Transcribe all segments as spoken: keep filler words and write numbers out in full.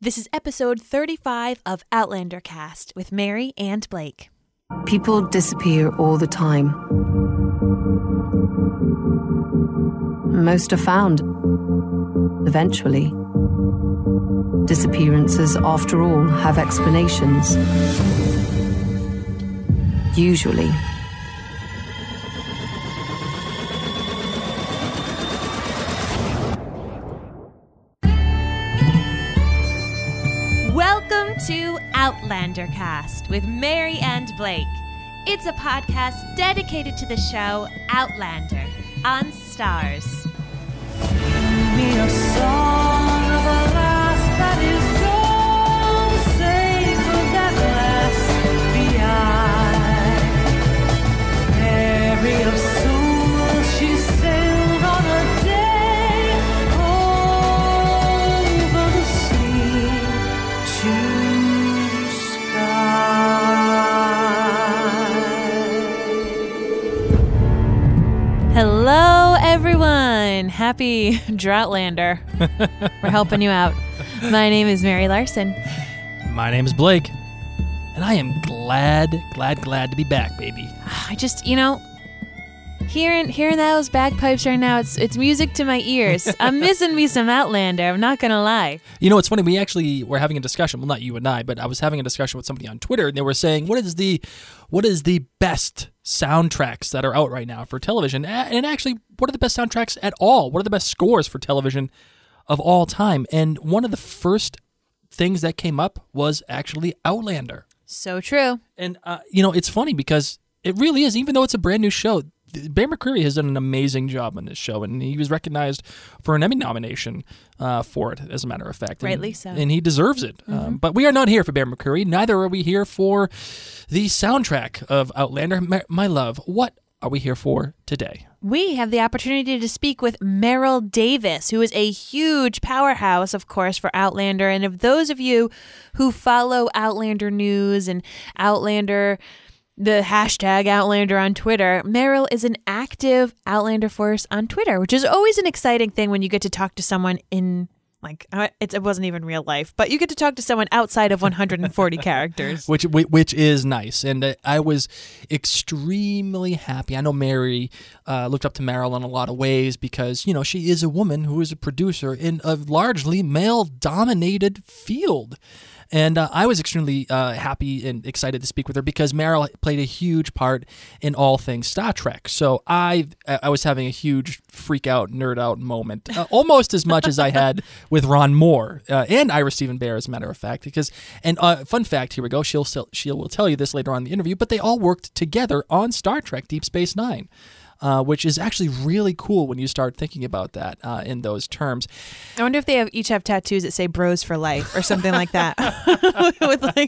This is episode thirty-five of Outlander Cast with Mary and Blake. People disappear all the time. Most are found. Eventually. Disappearances, after all, have explanations. Usually. Welcome to Outlander Cast with Mary and Blake. It's a podcast dedicated to the show Outlander on Stars. Sing me a song of a lass that is gone, save of that lass behind. Mary of soul, she sailed on a day over the sea to sky. Hello, everyone. Happy Droughtlander. We're helping you out. My name is Mary Larson. My name is Blake, and I am glad, glad, glad to be back, baby. I just, you know, hearing hearing those bagpipes right now, it's it's music to my ears. I'm missing me some Outlander, I'm not going to lie. You know, it's funny, we actually were having a discussion, well, not you and I, but I was having a discussion with somebody on Twitter, and they were saying, what is the what is the best soundtracks that are out right now for television? And actually, what are the best soundtracks at all? What are the best scores for television of all time? And one of the first things that came up was actually Outlander. So true. And, uh, you know, it's funny because it really is, even though it's a brand new show, Bear McCreary has done an amazing job on this show, and he was recognized for an Emmy nomination uh, for it, as a matter of fact. Rightly and, so. And he deserves it. Mm-hmm. Um, but we are not here for Bear McCreary. Neither are we here for the soundtrack of Outlander. My, my love, what are we here for today? We have the opportunity to speak with Meryl Davis, who is a huge powerhouse, of course, for Outlander. And of those of you who follow Outlander news and Outlander, the hashtag Outlander on Twitter, Meryl is an active Outlander force on Twitter, which is always an exciting thing when you get to talk to someone in, like, it, it wasn't even real life, but you get to talk to someone outside of one hundred forty characters. Which which is nice. And uh, I was extremely happy. I know Mary uh, looked up to Meryl in a lot of ways because, you know, she is a woman who is a producer in a largely male-dominated field. And uh, I was extremely uh, happy and excited to speak with her because Meryl played a huge part in all things Star Trek. So I I was having a huge freak out, nerd out moment, uh, almost as much as I had with Ron Moore uh, and Ira Steven Behr, as a matter of fact. Because and uh, fun fact, here we go. She'll she will tell you this later on in the interview, but they all worked together on Star Trek: Deep Space Nine. Uh, which is actually really cool when you start thinking about that uh, in those terms. I wonder if they have each have tattoos that say "Bros for Life" or something like that, with like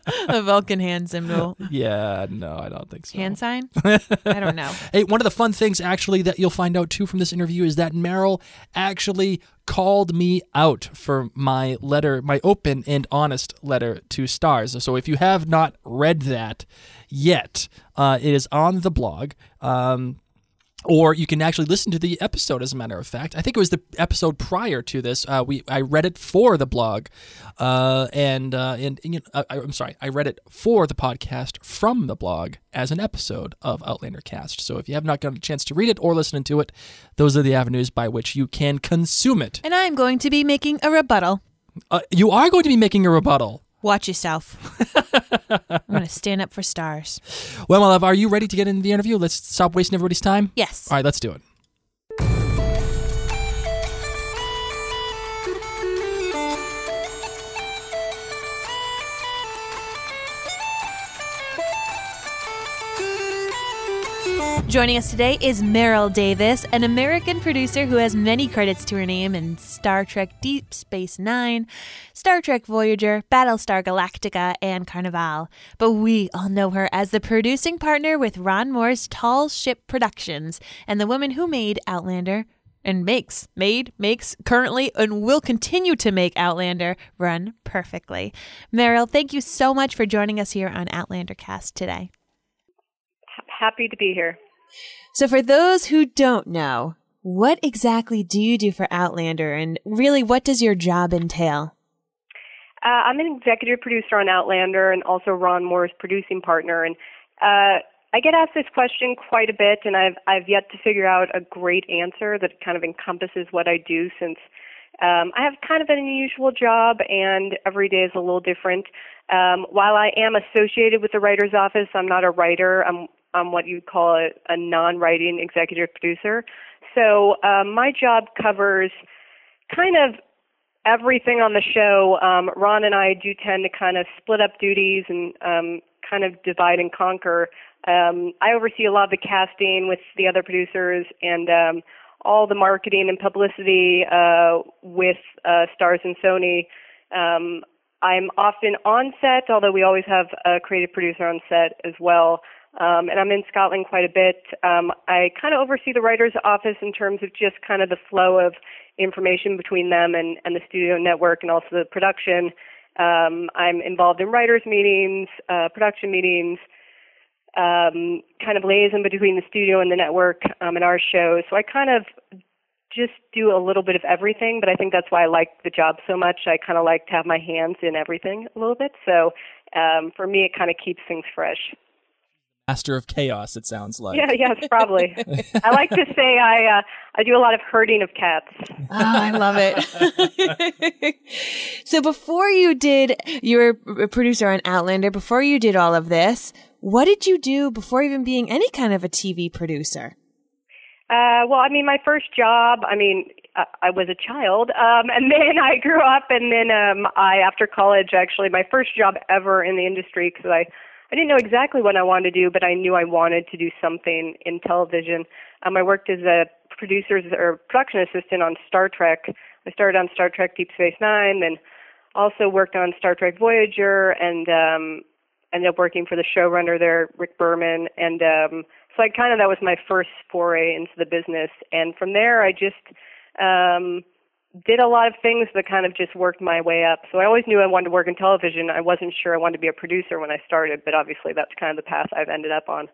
a Vulcan hand symbol. Yeah, no, I don't think so. Hand sign? I don't know. Hey, one of the fun things actually that you'll find out too from this interview is that Meryl actually called me out for my letter, my open and honest letter to Stars. So if you have not read that yet, uh, it is on the blog. Um, Or you can actually listen to the episode, as a matter of fact. I think it was the episode prior to this. Uh, we I read it for the blog, uh, and uh, and, and you know, I, I'm sorry, I read it for the podcast from the blog as an episode of Outlander Cast. So if you have not gotten a chance to read it or listen to it, those are the avenues by which you can consume it. And I'm going to be making a rebuttal. Uh, you are going to be making a rebuttal. Watch yourself. I'm going to stand up for Stars. Well, my love, are you ready to get into the interview? Let's stop wasting everybody's time? Yes. All right, let's do it. Joining us today is Meryl Davis, an American producer who has many credits to her name in Star Trek Deep Space Nine, Star Trek Voyager, Battlestar Galactica, and Carnival. But we all know her as the producing partner with Ron Moore's Tall Ship Productions and the woman who made Outlander and makes, made, makes, currently, and will continue to make Outlander run perfectly. Meryl, thank you so much for joining us here on Outlander Cast today. Happy to be here. So for those who don't know, what exactly do you do for Outlander, and really what does your job entail? Uh, I'm an executive producer on Outlander and also Ron Moore's producing partner. And uh, I get asked this question quite a bit, and I've I've yet to figure out a great answer that kind of encompasses what I do, since um, I have kind of an unusual job and every day is a little different. Um, while I am associated with the writer's office, I'm not a writer. I'm I'm what you'd call a, a non-writing executive producer. So um, my job covers kind of everything on the show. Um, Ron and I do tend to kind of split up duties and um, kind of divide and conquer. Um, I oversee a lot of the casting with the other producers and um, all the marketing and publicity uh, with uh, Starz and Sony. Um, I'm often on set, although we always have a creative producer on set as well. Um, and I'm in Scotland quite a bit. Um, I kind of oversee the writer's office in terms of just kind of the flow of information between them and, and the studio network and also the production. Um, I'm involved in writers' meetings, uh, production meetings, um, kind of liaison between the studio and the network um, and our shows. So I kind of just do a little bit of everything, but I think that's why I like the job so much. I kind of like to have my hands in everything a little bit. So um, for me, it kind of keeps things fresh. Master of chaos, it sounds like. Yeah, yes, probably. I like to say I uh, I do a lot of herding of cats. Oh, I love it. So before you did, you were a producer on Outlander. Before you did all of this, what did you do before even being any kind of a T V producer? Uh, well, I mean, my first job, I mean, I, I was a child, um, and then I grew up, and then um, I, after college, actually, my first job ever in the industry, because I I didn't know exactly what I wanted to do, but I knew I wanted to do something in television. Um, I worked as a producer or production assistant on Star Trek. I started on Star Trek Deep Space Nine, then also worked on Star Trek Voyager, and um, ended up working for the showrunner there, Rick Berman. And um, so I kind of, that was my first foray into the business. And from there, I just um, did a lot of things that kind of just worked my way up. So I always knew I wanted to work in television. I wasn't sure I wanted to be a producer when I started, but obviously that's kind of the path I've ended up on.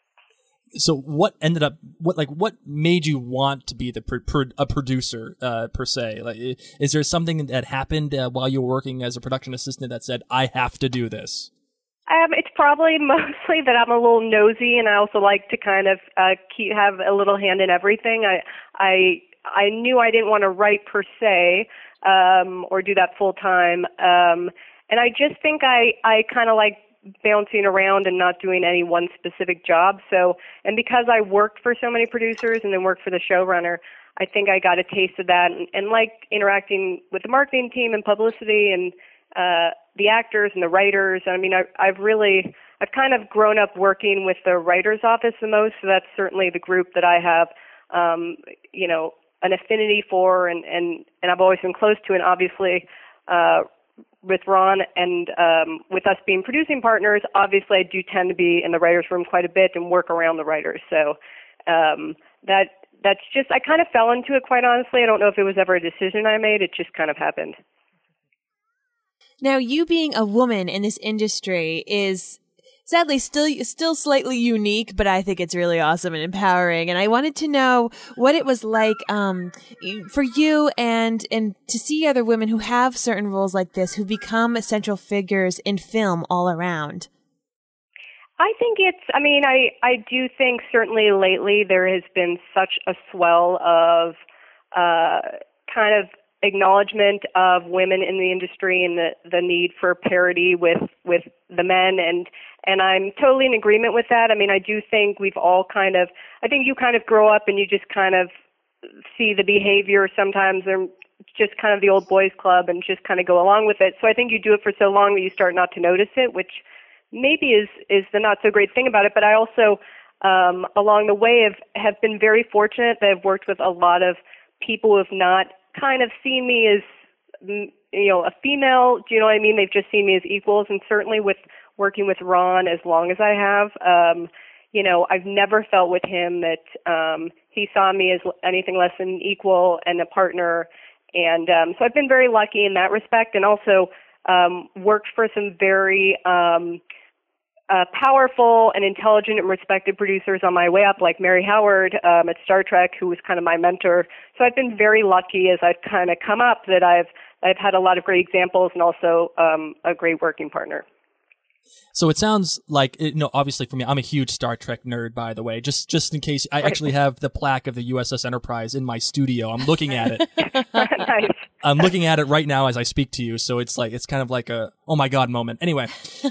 So what ended up, what like what made you want to be the pro, pro, a producer uh, per se? Like, is there something that happened uh, while you were working as a production assistant that said, I have to do this? Um, it's probably mostly that I'm a little nosy, and I also like to kind of uh, keep, have a little hand in everything. I I I knew I didn't want to write per se, um, or do that full time. Um, and I just think I, I kind of like bouncing around and not doing any one specific job. So, and because I worked for so many producers and then worked for the showrunner, I think I got a taste of that and, and like interacting with the marketing team and publicity and, uh, the actors and the writers. I mean, I, I've really, I've kind of grown up working with the writer's office the most. So that's certainly the group that I have, um, you know, an affinity for, and, and, and I've always been close to, and obviously, uh, with Ron and, um, with us being producing partners, obviously I do tend to be in the writer's room quite a bit and work around the writers. So, um, that, that's just, I kind of fell into it, quite honestly. I don't know if it was ever a decision I made. It just kind of happened. Now, you being a woman in this industry is sadly still still slightly unique, but I think it's really awesome and empowering. And I wanted to know what it was like um, for you and and to see other women who have certain roles like this, who become essential figures in film all around. I think it's, I mean, I, I do think certainly lately there has been such a swell of uh, kind of acknowledgement of women in the industry and the, the need for parity with, with the men. And, and I'm totally in agreement with that. I mean, I do think we've all kind of, I think you kind of grow up and you just kind of see the behavior sometimes, or just kind of the old boys club, and just kind of go along with it. So I think you do it for so long that you start not to notice it, which maybe is, is the not so great thing about it. But I also, um, along the way have, have been very fortunate that I've worked with a lot of people who have not kind of seen me as, you know, a female. Do you know what I mean? They've just seen me as equals. And certainly with working with Ron as long as I have, um, you know, I've never felt with him that um, he saw me as anything less than equal and a partner. And um, so I've been very lucky in that respect, and also um, worked for some very um, uh, powerful and intelligent and respected producers on my way up, like Mary Howard um, at Star Trek, who was kind of my mentor. So I've been very lucky as I've kind of come up that I've I've had a lot of great examples and also um, a great working partner. So it sounds like, you know, obviously for me, I'm a huge Star Trek nerd, by the way, just just in case. I actually have the plaque of the U S S Enterprise in my studio. I'm looking at it. Nice. I'm looking at it right now as I speak to you. So it's like, it's kind of like a, oh my God moment. Anyway,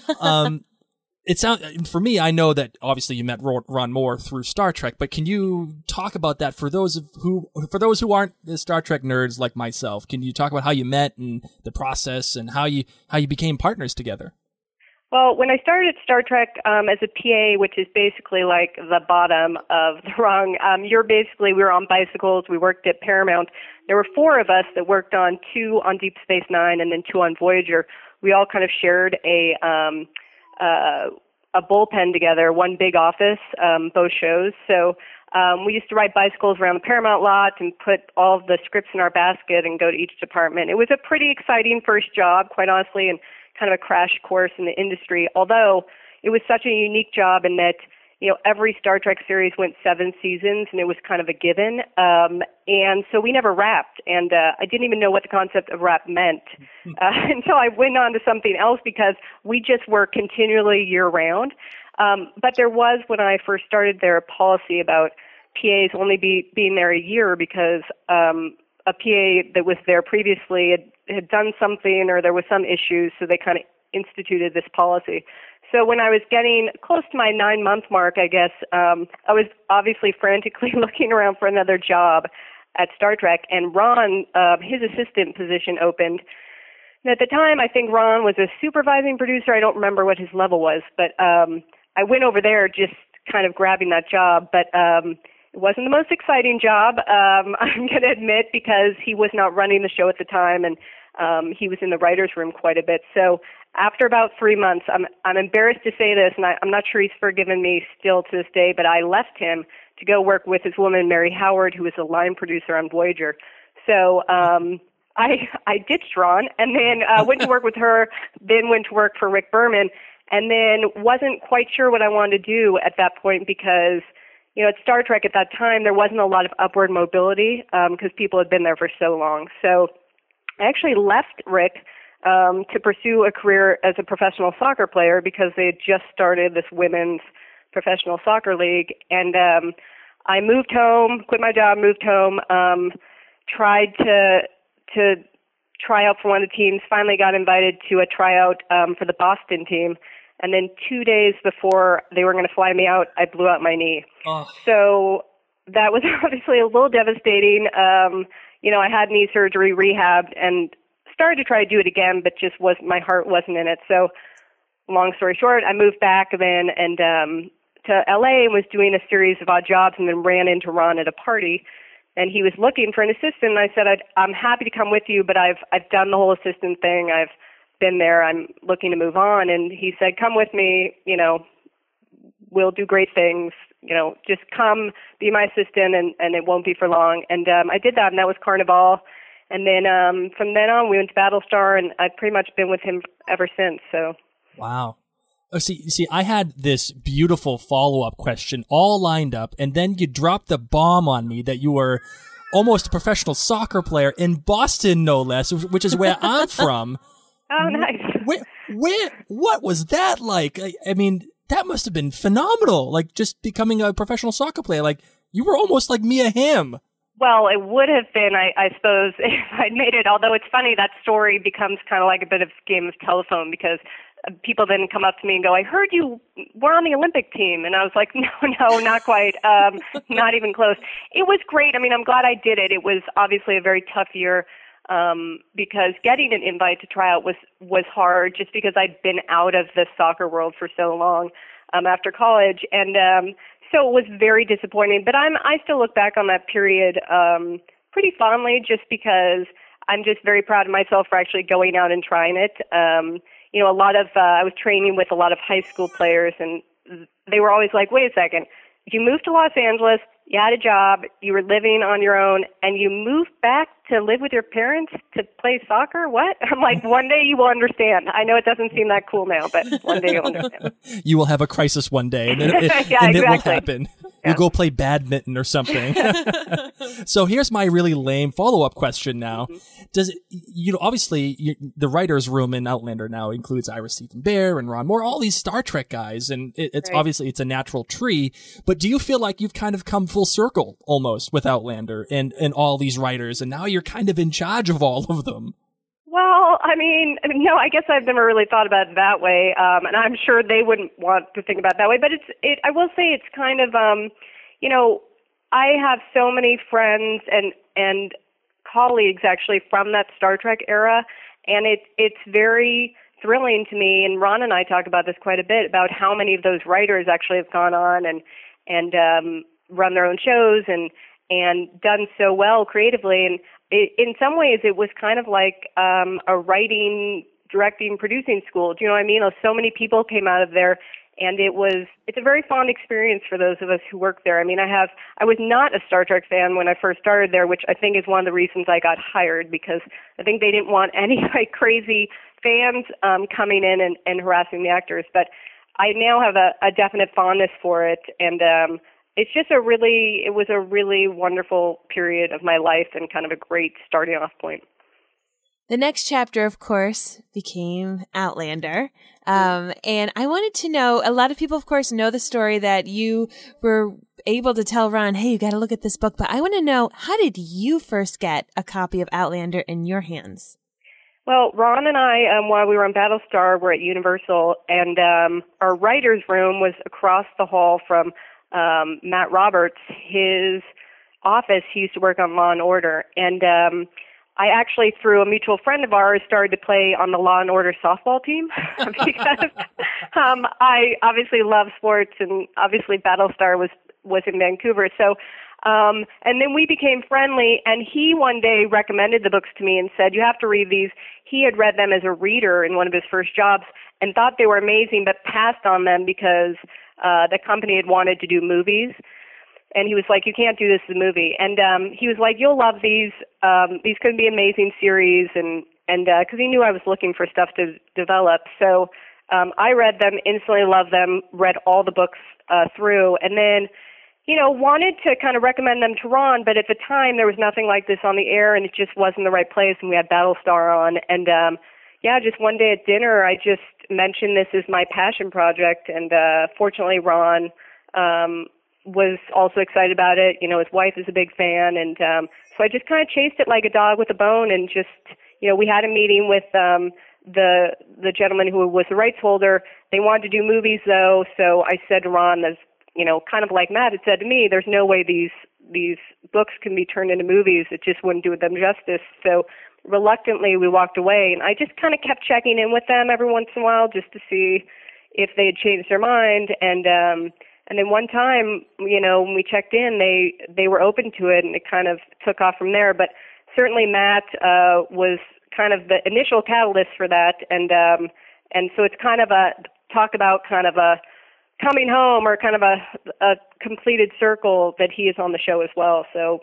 um, it sounds, for me, I know that obviously you met Ron Moore through Star Trek, but can you talk about that for those of who, for those who aren't the Star Trek nerds like myself? Can you talk about how you met and the process and how you, how you became partners together? Well, when I started at Star Trek um, as a P A, which is basically like the bottom of the rung, um, you're basically, we were on bicycles, we worked at Paramount. There were four of us that worked on two on Deep Space Nine and then two on Voyager. We all kind of shared a um, uh, a bullpen together, one big office, um, both shows. So um, we used to ride bicycles around the Paramount lot and put all of the scripts in our basket and go to each department. It was a pretty exciting first job, quite honestly, and kind of a crash course in the industry, although it was such a unique job in that, you know, every Star Trek series went seven seasons and it was kind of a given. Um, and so we never wrapped. And uh, I didn't even know what the concept of wrap meant uh, until I went on to something else because we just were continually year round. Um, but there was, when I first started there, a policy about P As only be, being there a year because um, a P A that was there previously had, had done something or there was some issues, so they kind of instituted this policy. So when I was getting close to my nine-month mark, I guess, um, I was obviously frantically looking around for another job at Star Trek, and Ron, uh, his assistant position opened. And at the time, I think Ron was a supervising producer. I don't remember what his level was, but um, I went over there just kind of grabbing that job, but um, it wasn't the most exciting job, um, I'm going to admit, because he was not running the show at the time, and um, he was in the writer's room quite a bit. So after about three months, I'm I'm embarrassed to say this, and I, I'm not sure he's forgiven me still to this day, but I left him to go work with his woman, Mary Howard, who was a line producer on Voyager. So um, I I ditched Ron, and then uh, went to work with her, then went to work for Rick Berman, and then wasn't quite sure what I wanted to do at that point because, you know, at Star Trek at that time, there wasn't a lot of upward mobility because um, people had been there for so long. So I actually left Rick um, to pursue a career as a professional soccer player because they had just started this women's professional soccer league. And um, I moved home, quit my job, moved home, um, tried to to try out for one of the teams, finally got invited to a tryout um, for the Boston team. And then two days before they were going to fly me out, I blew out my knee. Oh. So that was obviously a little devastating. Um, you know, I had knee surgery, rehabbed, and started to try to do it again, but just was my heart wasn't in it. So long story short, I moved back then and um, to L A and was doing a series of odd jobs and then ran into Ron at a party. And he was looking for an assistant. And I said, I'd, I'm happy to come with you, but I've I've done the whole assistant thing. I've been there. I'm looking to move on. And he said, come with me. You know, we'll do great things. You know, just come, be my assistant, and, and it won't be for long. And um, I did that, and that was Carnival. And then um, from then on, we went to Battlestar, and I've pretty much been with him ever since. So. Wow. Oh, see, see, I had this beautiful follow-up question all lined up, and then you dropped the bomb on me that you were almost a professional soccer player in Boston, no less, which is where I'm from. Oh, nice. Where, where, what was that like? I, I mean, that must have been phenomenal. Like, just becoming a professional soccer player. Like, you were almost like Mia Hamm. Well, it would have been, I, I suppose, if I'd made it. Although it's funny, that story becomes kind of like a bit of a game of telephone because people then come up to me and go, I heard you were on the Olympic team. And I was like, no, no, not quite. Um, not even close. It was great. I mean, I'm glad I did it. It was obviously a very tough year um, because getting an invite to try out was, was hard just because I'd been out of the soccer world for so long um, after college. And um, so it was very disappointing. But I'm, I still look back on that period um, pretty fondly just because I'm just very proud of myself for actually going out and trying it. Um, You know, a lot of, uh, I was training with a lot of high school players, and they were always like, wait a second, if you moved to Los Angeles, you had a job, you were living on your own, and you moved back to live with your parents to play soccer? What? I'm like, one day you will understand. I know it doesn't seem that cool now, but one day you'll understand. You will have a crisis one day, and, then it, yeah, and exactly. it will happen. We'll go play badminton or something. So here's my really lame follow-up question now. Does it, you know, obviously you, the writer's room in Outlander now includes Ira Stephen Bear and Ron Moore, all these Star Trek guys, and it, it's Right. obviously it's a natural tree, but do you feel like you've kind of come full circle almost with Outlander and, and all these writers, and now you're kind of in charge of all of them? Well, I mean, I mean, no, I guess I've never really thought about it that way, um, and I'm sure they wouldn't want to think about it that way. But it's, it, I will say, it's kind of, um, you know, I have so many friends and and colleagues actually from that Star Trek era, and it it's very thrilling to me. And Ron and I talk about this quite a bit about how many of those writers actually have gone on and and um, run their own shows and and done so well creatively. And it, in some ways, it was kind of like um, a writing, directing, producing school. Do you know what I mean? So many people came out of there, and it was it's a very fond experience for those of us who work there. I mean, I have I was not a Star Trek fan when I first started there, which I think is one of the reasons I got hired, because I think they didn't want any like crazy fans um, coming in and, and harassing the actors. But I now have a, a definite fondness for it, and um, it's just a really, it was a really wonderful period of my life and kind of a great starting off point. The next chapter, of course, became Outlander. Um, and I wanted to know, a lot of people, of course, know the story that you were able to tell Ron, hey, you got to look at this book. But I want to know, how did you first get a copy of Outlander in your hands? Well, Ron and I, um, while we were on Battlestar, were at Universal, and um, our writer's room was across the hall from um, Matt Roberts. His office, he used to work on Law and Order, and um, I actually, through a mutual friend of ours, started to play on the Law and Order softball team because um, I obviously love sports, and obviously Battlestar was was in Vancouver. So, um, and then we became friendly, and he one day recommended the books to me and said, "You have to read these." He had read them as a reader in one of his first jobs and thought they were amazing, but passed on them because uh, the company had wanted to do movies. And he was like, "You can't do this as a movie." And um, he was like, "You'll love these. Um, these could be amazing series." And and because uh, he knew I was looking for stuff to develop, so um, I read them, instantly loved them, read all the books uh, through, and then, you know, wanted to kind of recommend them to Ron. But at the time, there was nothing like this on the air, and it just wasn't the right place. And we had Battlestar on, and um, yeah, just one day at dinner, I just mentioned this as my passion project, and uh, fortunately, Ron Um, was also excited about it. You know, his wife is a big fan, and um, so I just kind of chased it like a dog with a bone, and just, you know, we had a meeting with um, the the gentleman who was the rights holder. They wanted to do movies, though, so I said to Ron, "There's, you know, kind of like Matt had said to me, there's no way these these books can be turned into movies. It just wouldn't do them justice." So reluctantly, we walked away, and I just kind of kept checking in with them every once in a while just to see if they had changed their mind, and um, And then one time, you know, when we checked in, they, they were open to it, and it kind of took off from there. But certainly Matt uh, was kind of the initial catalyst for that. And um, and so it's kind of a, talk about kind of a coming home, or kind of a, a completed circle, that he is on the show as well. So.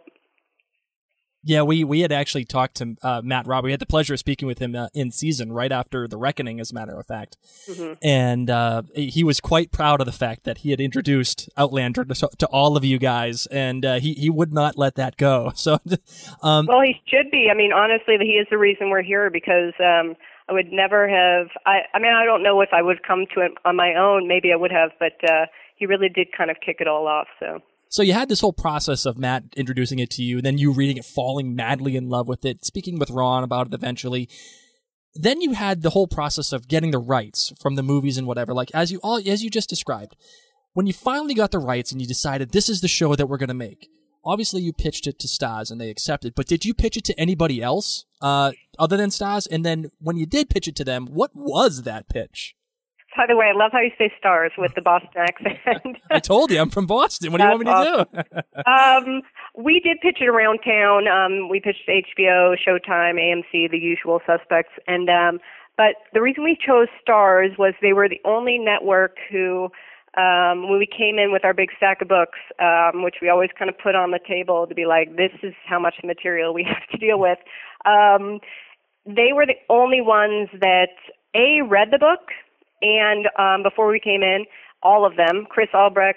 Yeah, we, we had actually talked to uh, Matt Roberts. We had the pleasure of speaking with him uh, in season, right after The Reckoning, as a matter of fact. Mm-hmm. And uh, he was quite proud of the fact that he had introduced Outlander to, to all of you guys, and uh, he, he would not let that go. So, um, well, he should be. I mean, honestly, he is the reason we're here, because um, I would never have, I, I mean, I don't know if I would come to it on my own. Maybe I would have, but uh, he really did kind of kick it all off, so... So you had this whole process of Matt introducing it to you, then you reading it, falling madly in love with it, speaking with Ron about it eventually. Then you had the whole process of getting the rights from the movies and whatever, like as you all as you just described. When you finally got the rights and you decided this is the show that we're going to make, obviously you pitched it to Stars and they accepted, but did you pitch it to anybody else uh, other than Stars? And then when you did pitch it to them, what was that pitch? By the way, I love how you say Stars with the Boston accent. I told you, I'm from Boston. What do you want me awesome. to do? um, we did pitch it around town. Um, we pitched H B O, Showtime, A M C, the usual suspects. And um, but the reason we chose Stars was they were the only network who, um, when we came in with our big stack of books, um, which we always kind of put on the table to be like, this is how much material we have to deal with. Um, they were the only ones that, A, read the book. And um, before we came in, all of them, Chris Albrecht,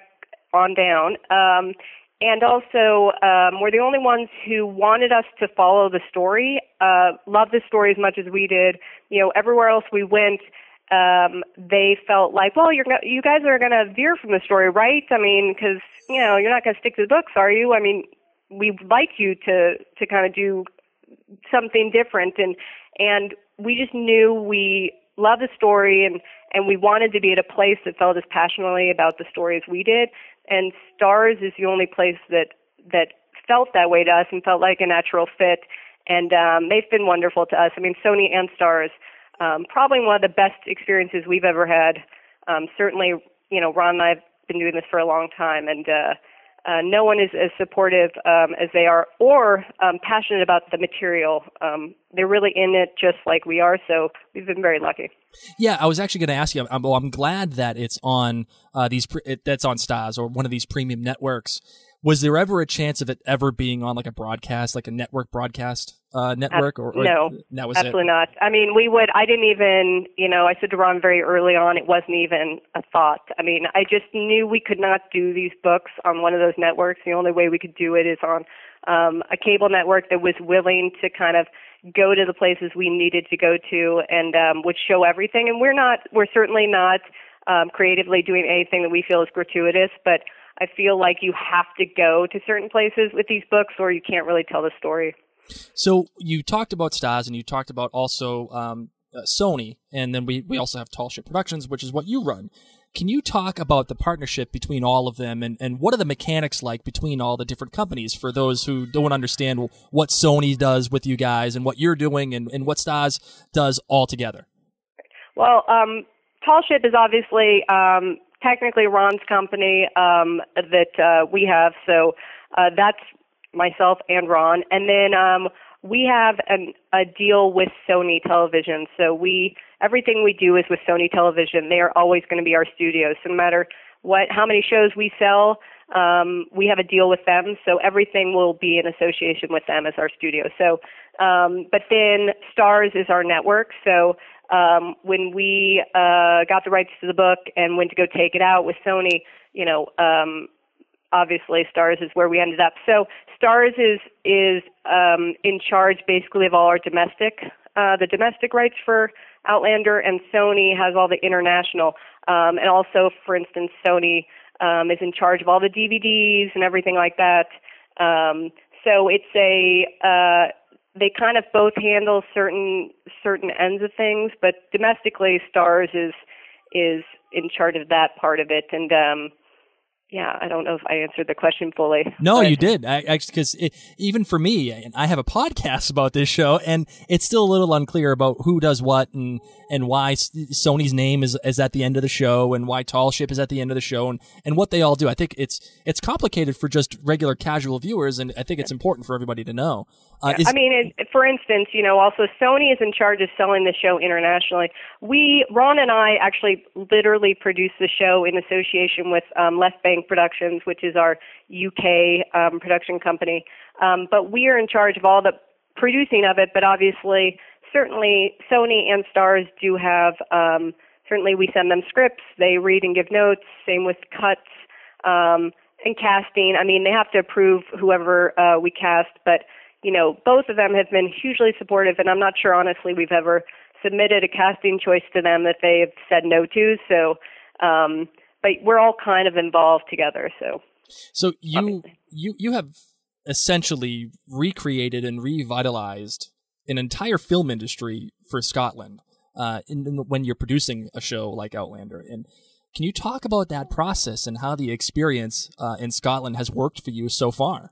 on down. Um, and also, um, we're the only ones who wanted us to follow the story, uh, loved the story as much as we did. You know, everywhere else we went, um, they felt like, well, you're go- you guys are going to veer from the story, right? I mean, because, you know, you're not going to stick to the books, are you? I mean, we'd like you to, to kind of do something different. And, and we just knew we loved the story, and, and we wanted to be at a place that felt as passionately about the story as we did. And Stars is the only place that that felt that way to us and felt like a natural fit. And um, they've been wonderful to us. I mean, Sony and Stars, um, probably one of the best experiences we've ever had. Um, certainly, you know, Ron and I have been doing this for a long time, and uh, uh, no one is as supportive um, as they are, or um, passionate about the material. Um, they're really in it just like we are, so we've been very lucky. Yeah, I was actually going to ask you. I'm, well, I'm glad that it's on uh, these. Pre- it, that's on Stars or one of these premium networks. Was there ever a chance of it ever being on like a broadcast, like a network broadcast uh, network? Or, or no, that was absolutely it? not. I mean, we would. I didn't even. You know, I said to Ron very early on, it wasn't even a thought. I mean, I just knew we could not do these books on one of those networks. The only way we could do it is on um, a cable network that was willing to kind of go to the places we needed to go to and um, would show everything. And we're not, we're certainly not um, creatively doing anything that we feel is gratuitous, but I feel like you have to go to certain places with these books or you can't really tell the story. So you talked about Stars and you talked about also um, uh, Sony, and then we, we also have Tall Ship Productions, which is what you run. Can you talk about the partnership between all of them, and, and what are the mechanics like between all the different companies for those who don't understand what Sony does with you guys and what you're doing and, and what Stars does all together? Well, um, Tall Ship is obviously um, technically Ron's company um, that uh, we have, so uh, that's myself and Ron. And then um, we have an, a deal with Sony Television, so we everything we do is with Sony Television. They are always going to be our studios. So no matter what, how many shows we sell, um, we have a deal with them. So everything will be in association with them as our studio. So, um, but then Stars is our network. So um, when we uh, got the rights to the book and went to go take it out with Sony, you know, um, obviously Stars is where we ended up. So Stars is is um, in charge basically of all our domestic, uh, the domestic rights for Outlander, and Sony has all the international. Um, and also, for instance, Sony um, is in charge of all the D V Ds and everything like that. Um, so it's a uh, they kind of both handle certain certain ends of things, but domestically, Stars is is in charge of that part of it. And um, yeah, I don't know if I answered the question fully. No, but. you did. I, actually, because even for me, and I have a podcast about this show, and it's still a little unclear about who does what and and why Sony's name is is at the end of the show and why Tall Ship is at the end of the show and, and what they all do. I think it's it's complicated for just regular casual viewers, and I think it's important for everybody to know. Uh, yeah, is, I mean, it, for instance, you know, also Sony is in charge of selling the show internationally. We, Ron and I, actually literally produce the show in association with um, Left Bank Productions, which is our U K um, production company. Um, but we are in charge of all the producing of it. But obviously, certainly, Sony and Stars do have. Um, certainly, we send them scripts. They read and give notes. Same with cuts um, and casting. I mean, they have to approve whoever uh, we cast, but. You know, both of them have been hugely supportive, and I'm not sure, honestly, we've ever submitted a casting choice to them that they have said no to. So, um, but we're all kind of involved together. So, so you you you have essentially recreated and revitalized an entire film industry for Scotland uh, in, in, when you're producing a show like Outlander. And can you talk about that process and how the experience uh, in Scotland has worked for you so far?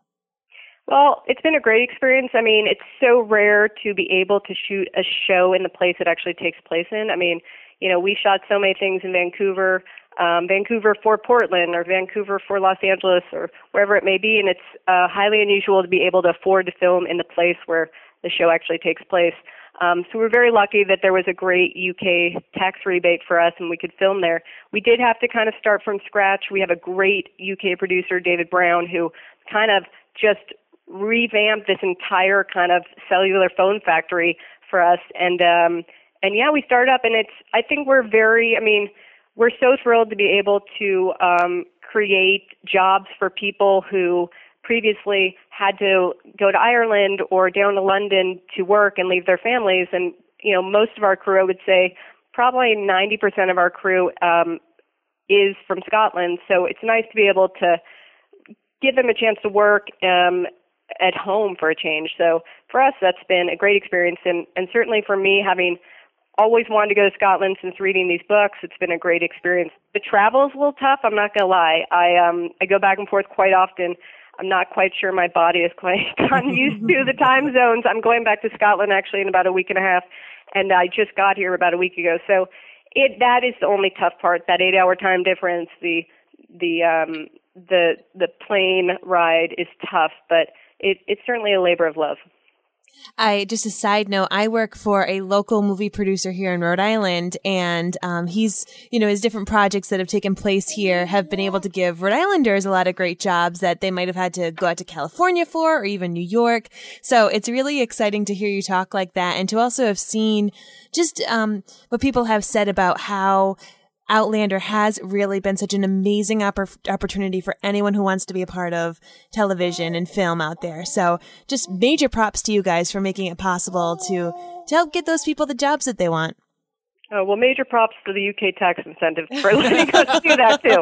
Well, it's been a great experience. I mean, it's so rare to be able to shoot a show in the place it actually takes place in. I mean, you know, we shot so many things in Vancouver, um, Vancouver for Portland, or Vancouver for Los Angeles, or wherever it may be, and it's uh, highly unusual to be able to afford to film in the place where the show actually takes place. Um, so we're very lucky that there was a great U K tax rebate for us and we could film there. We did have to kind of start from scratch. We have a great U K producer, David Brown, who kind of just revamped this entire kind of cellular phone factory for us. And, um, and yeah, we started up, and it's, I think we're very, I mean, we're so thrilled to be able to, um, create jobs for people who previously had to go to Ireland or down to London to work and leave their families. And, you know, most of our crew, I would say probably ninety percent of our crew um, is from Scotland. So it's nice to be able to give them a chance to work um, at home for a change. So for us, that's been a great experience. And, and certainly for me, having always wanted to go to Scotland since reading these books, it's been a great experience. The travel is a little tough, I'm not going to lie. I um I go back and forth quite often. I'm not quite sure my body is quite gotten used to the time zones. I'm going back to Scotland actually in about a week and a half, and I just got here about a week ago. So it that is the only tough part, that eight-hour time difference. The the um the the plane ride is tough, but it, it's certainly a labor of love. I just a side note, I work for a local movie producer here in Rhode Island, and um, he's, you know, his different projects that have taken place here have been able to give Rhode Islanders a lot of great jobs that they might have had to go out to California for, or even New York. So it's really exciting to hear you talk like that, and to also have seen just um, what people have said about how Outlander has really been such an amazing oppor- opportunity for anyone who wants to be a part of television and film out there. So just major props to you guys for making it possible to, to help get those people the jobs that they want. Oh, well, major props to the U K tax incentives for letting us do that, too.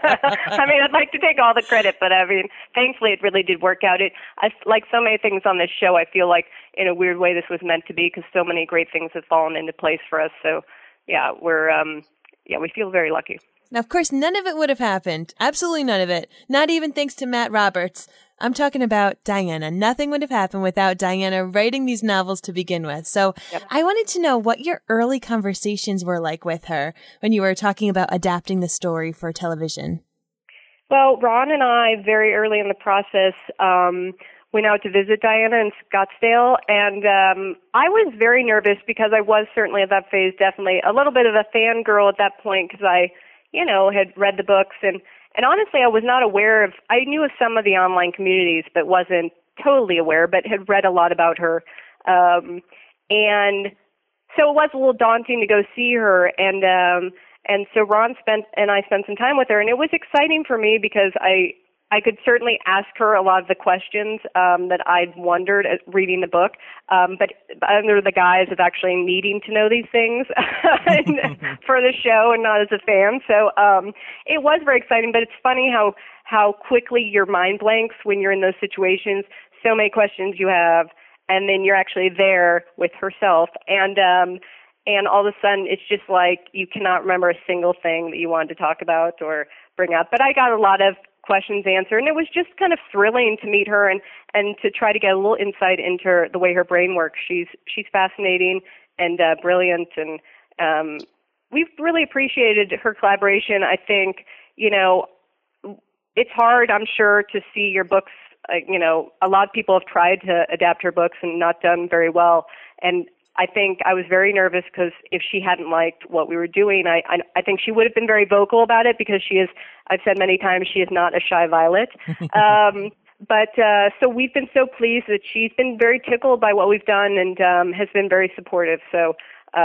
I mean, I'd like to take all the credit, but I mean, thankfully it really did work out. It, I, like so many things on this show, I feel like in a weird way this was meant to be, because so many great things have fallen into place for us. So, yeah, we're... um Yeah, we feel very lucky. Now, of course, none of it would have happened. Absolutely none of it. Not even thanks to Matt Roberts. I'm talking about Diana. Nothing would have happened without Diana writing these novels to begin with. So yep. I wanted to know what your early conversations were like with her when you were talking about adapting the story for television. Well, Ron and I, very early in the process, um, went out to visit Diana in Scottsdale, and um, I was very nervous because I was certainly at that phase definitely a little bit of a fangirl at that point, because I, you know, had read the books, and, and honestly I was not aware of, I knew of some of the online communities, but wasn't totally aware, but had read a lot about her. Um, and so it was a little daunting to go see her, and um, and so Ron spent and I spent some time with her, and it was exciting for me because I, I could certainly ask her a lot of the questions um, that I'd wondered at reading the book, um, but under the guise of actually needing to know these things for the show and not as a fan. So um, it was very exciting, but it's funny how, how quickly your mind blanks when you're in those situations. So many questions you have, and then you're actually there with herself. And um, and all of a sudden, it's just like you cannot remember a single thing that you wanted to talk about or bring up. But I got a lot of questions answered, and it was just kind of thrilling to meet her and, and to try to get a little insight into the way her brain works. She's she's fascinating and uh, brilliant, and um, we've really appreciated her collaboration. I think, you know, it's hard, I'm sure, to see your books. Uh, you know, a lot of people have tried to adapt her books and not done very well, and I think I was very nervous because if she hadn't liked what we were doing, I, I I think she would have been very vocal about it, because she is, I've said many times, she is not a shy violet. um, but uh, so we've been so pleased that she's been very tickled by what we've done and um, has been very supportive. So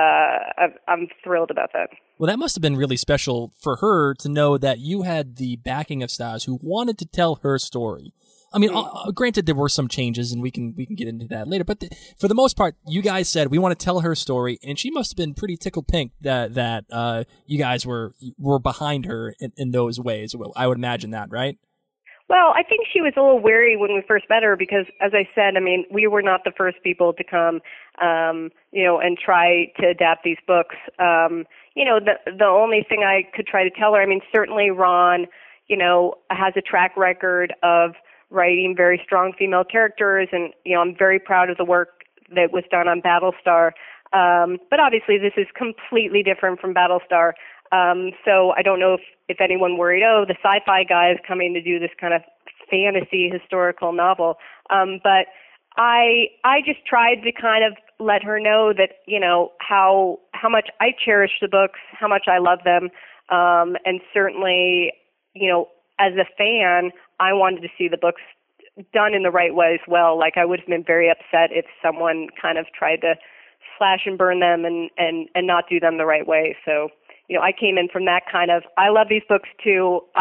uh, I'm thrilled about that. Well, that must have been really special for her to know that you had the backing of stars who wanted to tell her story. I mean, uh, granted, there were some changes, and we can we can get into that later. But the, for the most part, you guys said we want to tell her story, and she must have been pretty tickled pink that that uh, you guys were were behind her in, in those ways. Well, I would imagine that, right? Well, I think she was a little wary when we first met her because, as I said, I mean, we were not the first people to come, um, you know, and try to adapt these books. Um, you know, the the only thing I could try to tell her, I mean, certainly Ron, you know, has a track record of writing very strong female characters, and you know I'm very proud of the work that was done on Battlestar. Um, but obviously, this is completely different from Battlestar. Um, so I don't know if, if anyone worried, oh, the sci-fi guy is coming to do this kind of fantasy historical novel. Um, but I I just tried to kind of let her know that you know how how much I cherish the books, how much I love them, um, and certainly you know as a fan, I wanted to see the books done in the right way as well. Like I would have been very upset if someone kind of tried to slash and burn them and, and, and not do them the right way. So, you know, I came in from that kind of, I love these books too. I,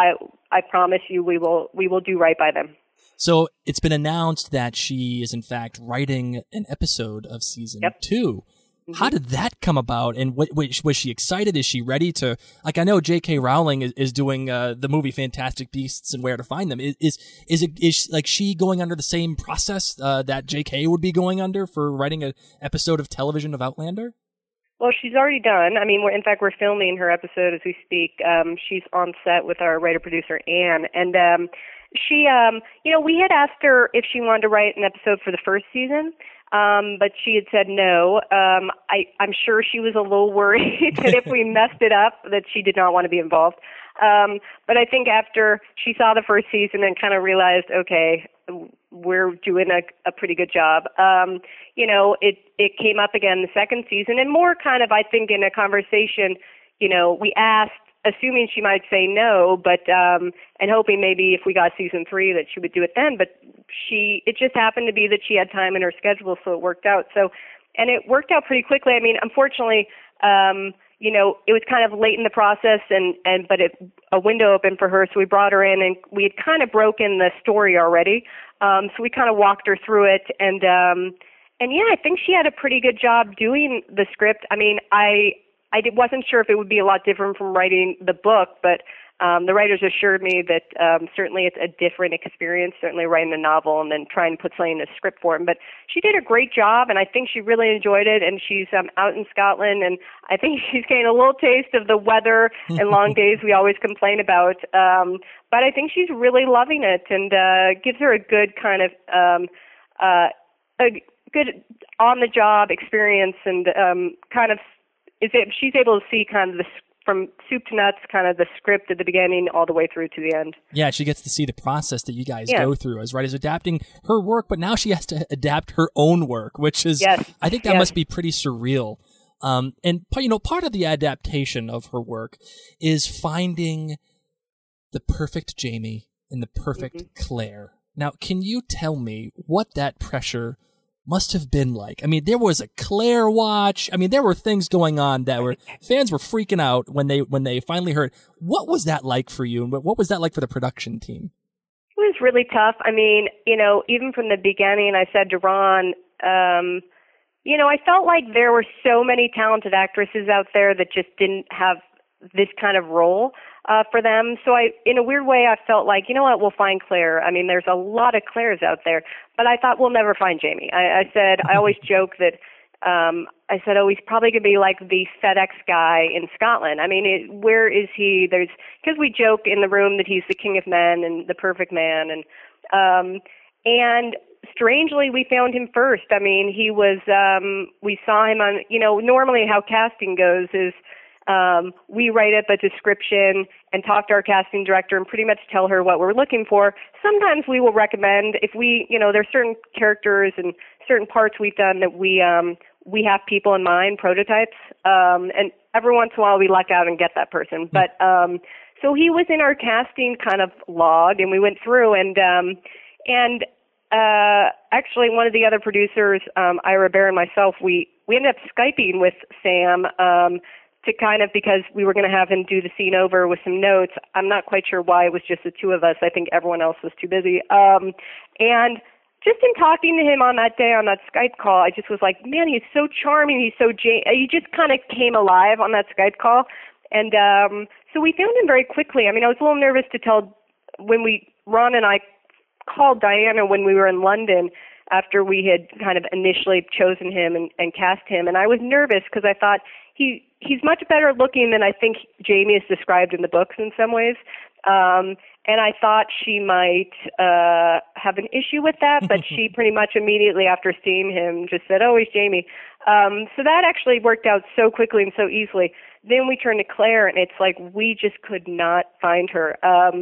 I promise you, we will we will do right by them. So it's been announced that she is in fact writing an episode of season Yep. two. Mm-hmm. How did that come about? And what, what, was she excited? Is she ready to, like, I know J K. Rowling is, is doing uh, the movie Fantastic Beasts and Where to Find Them. Is is, is it is like she going under the same process uh, that J K would be going under for writing an episode of television of Outlander? Well, she's already done. I mean, we're, in fact, we're filming her episode as we speak. Um, she's on set with our writer-producer, Anne. And um, she, um, you know, we had asked her if she wanted to write an episode for the first season, um, but she had said no. Um, I, I'm sure she was a little worried that if we messed it up, that she did not want to be involved. Um, but I think after she saw the first season and kind of realized, okay, we're doing a, a pretty good job. Um, you know, it, it came up again the second season, and more kind of, I think, in a conversation, you know, we asked, assuming she might say no, but, um, and hoping maybe if we got season three that she would do it then, but she, it just happened to be that she had time in her schedule, so it worked out. So, and it worked out pretty quickly. I mean, unfortunately, um, you know, it was kind of late in the process, and, and but it, a window opened for her, so we brought her in, and we had kind of broken the story already. Um, so we kind of walked her through it, and um, and yeah, I think she had a pretty good job doing the script. I mean, I I did, wasn't sure if it would be a lot different from writing the book, but um, the writers assured me that um, certainly it's a different experience, certainly writing a novel and then trying to put something in a script form. But she did a great job, and I think she really enjoyed it, and she's um, out in Scotland, and I think she's getting a little taste of the weather and long days we always complain about. Um, but I think she's really loving it, and uh, gives her a good kind of um, uh, a good on-the-job experience, and um, kind of is it, she's able to see kind of the from soup to nuts, kind of the script at the beginning all the way through to the end. Yeah, she gets to see the process that you guys Yeah. go through as writers, adapting her work, but now she has to adapt her own work, which is, Yes. I think that Yes. must be pretty surreal. Um, and, you know, part of the adaptation of her work is finding the perfect Jamie and the perfect Mm-hmm. Claire. Now, can you tell me what that pressure must have been like? I mean, there was a Claire watch. I mean, there were things going on that were, fans were freaking out when they when they finally heard. What was that like for you? And what was that like for the production team? It was really tough. I mean, you know, even from the beginning, I said to Ron, um, you know, I felt like there were so many talented actresses out there that just didn't have this kind of role uh, for them. So I, in a weird way, I felt like, you know what, we'll find Claire. I mean, there's a lot of Claires out there, but I thought we'll never find Jamie. I, I said, I always joke that, um, I said, oh, he's probably going to be like the FedEx guy in Scotland. I mean, it, where is he? There's, because we joke in the room that he's the king of men and the perfect man. And, um, and strangely, we found him first. I mean, he was, um, we saw him on, you know, normally how casting goes is, Um, we write up a description and talk to our casting director and pretty much tell her what we're looking for. Sometimes we will recommend, if we, you know, there's certain characters and certain parts we've done that we um, we have people in mind, prototypes, um, and every once in a while we luck out and get that person. But um, so he was in our casting kind of log, and we went through, and um, and uh, actually one of the other producers, um, Ira Bear and myself, we we ended up Skyping with Sam. Um, to kind of, because we were going to have him do the scene over with some notes. I'm not quite sure why it was just the two of us. I think everyone else was too busy. Um, and just in talking to him on that day on that Skype call, I just was like, man, he's so charming. He's so, ja- he just kind of came alive on that Skype call. And um, so we found him very quickly. I mean, I was a little nervous to tell when we, Ron and I called Diana when we were in London after we had kind of initially chosen him and, and cast him. And I was nervous because I thought he, he's much better looking than I think Jamie is described in the books in some ways. Um, and I thought she might uh, have an issue with that, but she pretty much immediately after seeing him just said, oh, he's Jamie. Um, so that actually worked out so quickly and so easily. Then we turned to Claire, and it's like we just could not find her. Um,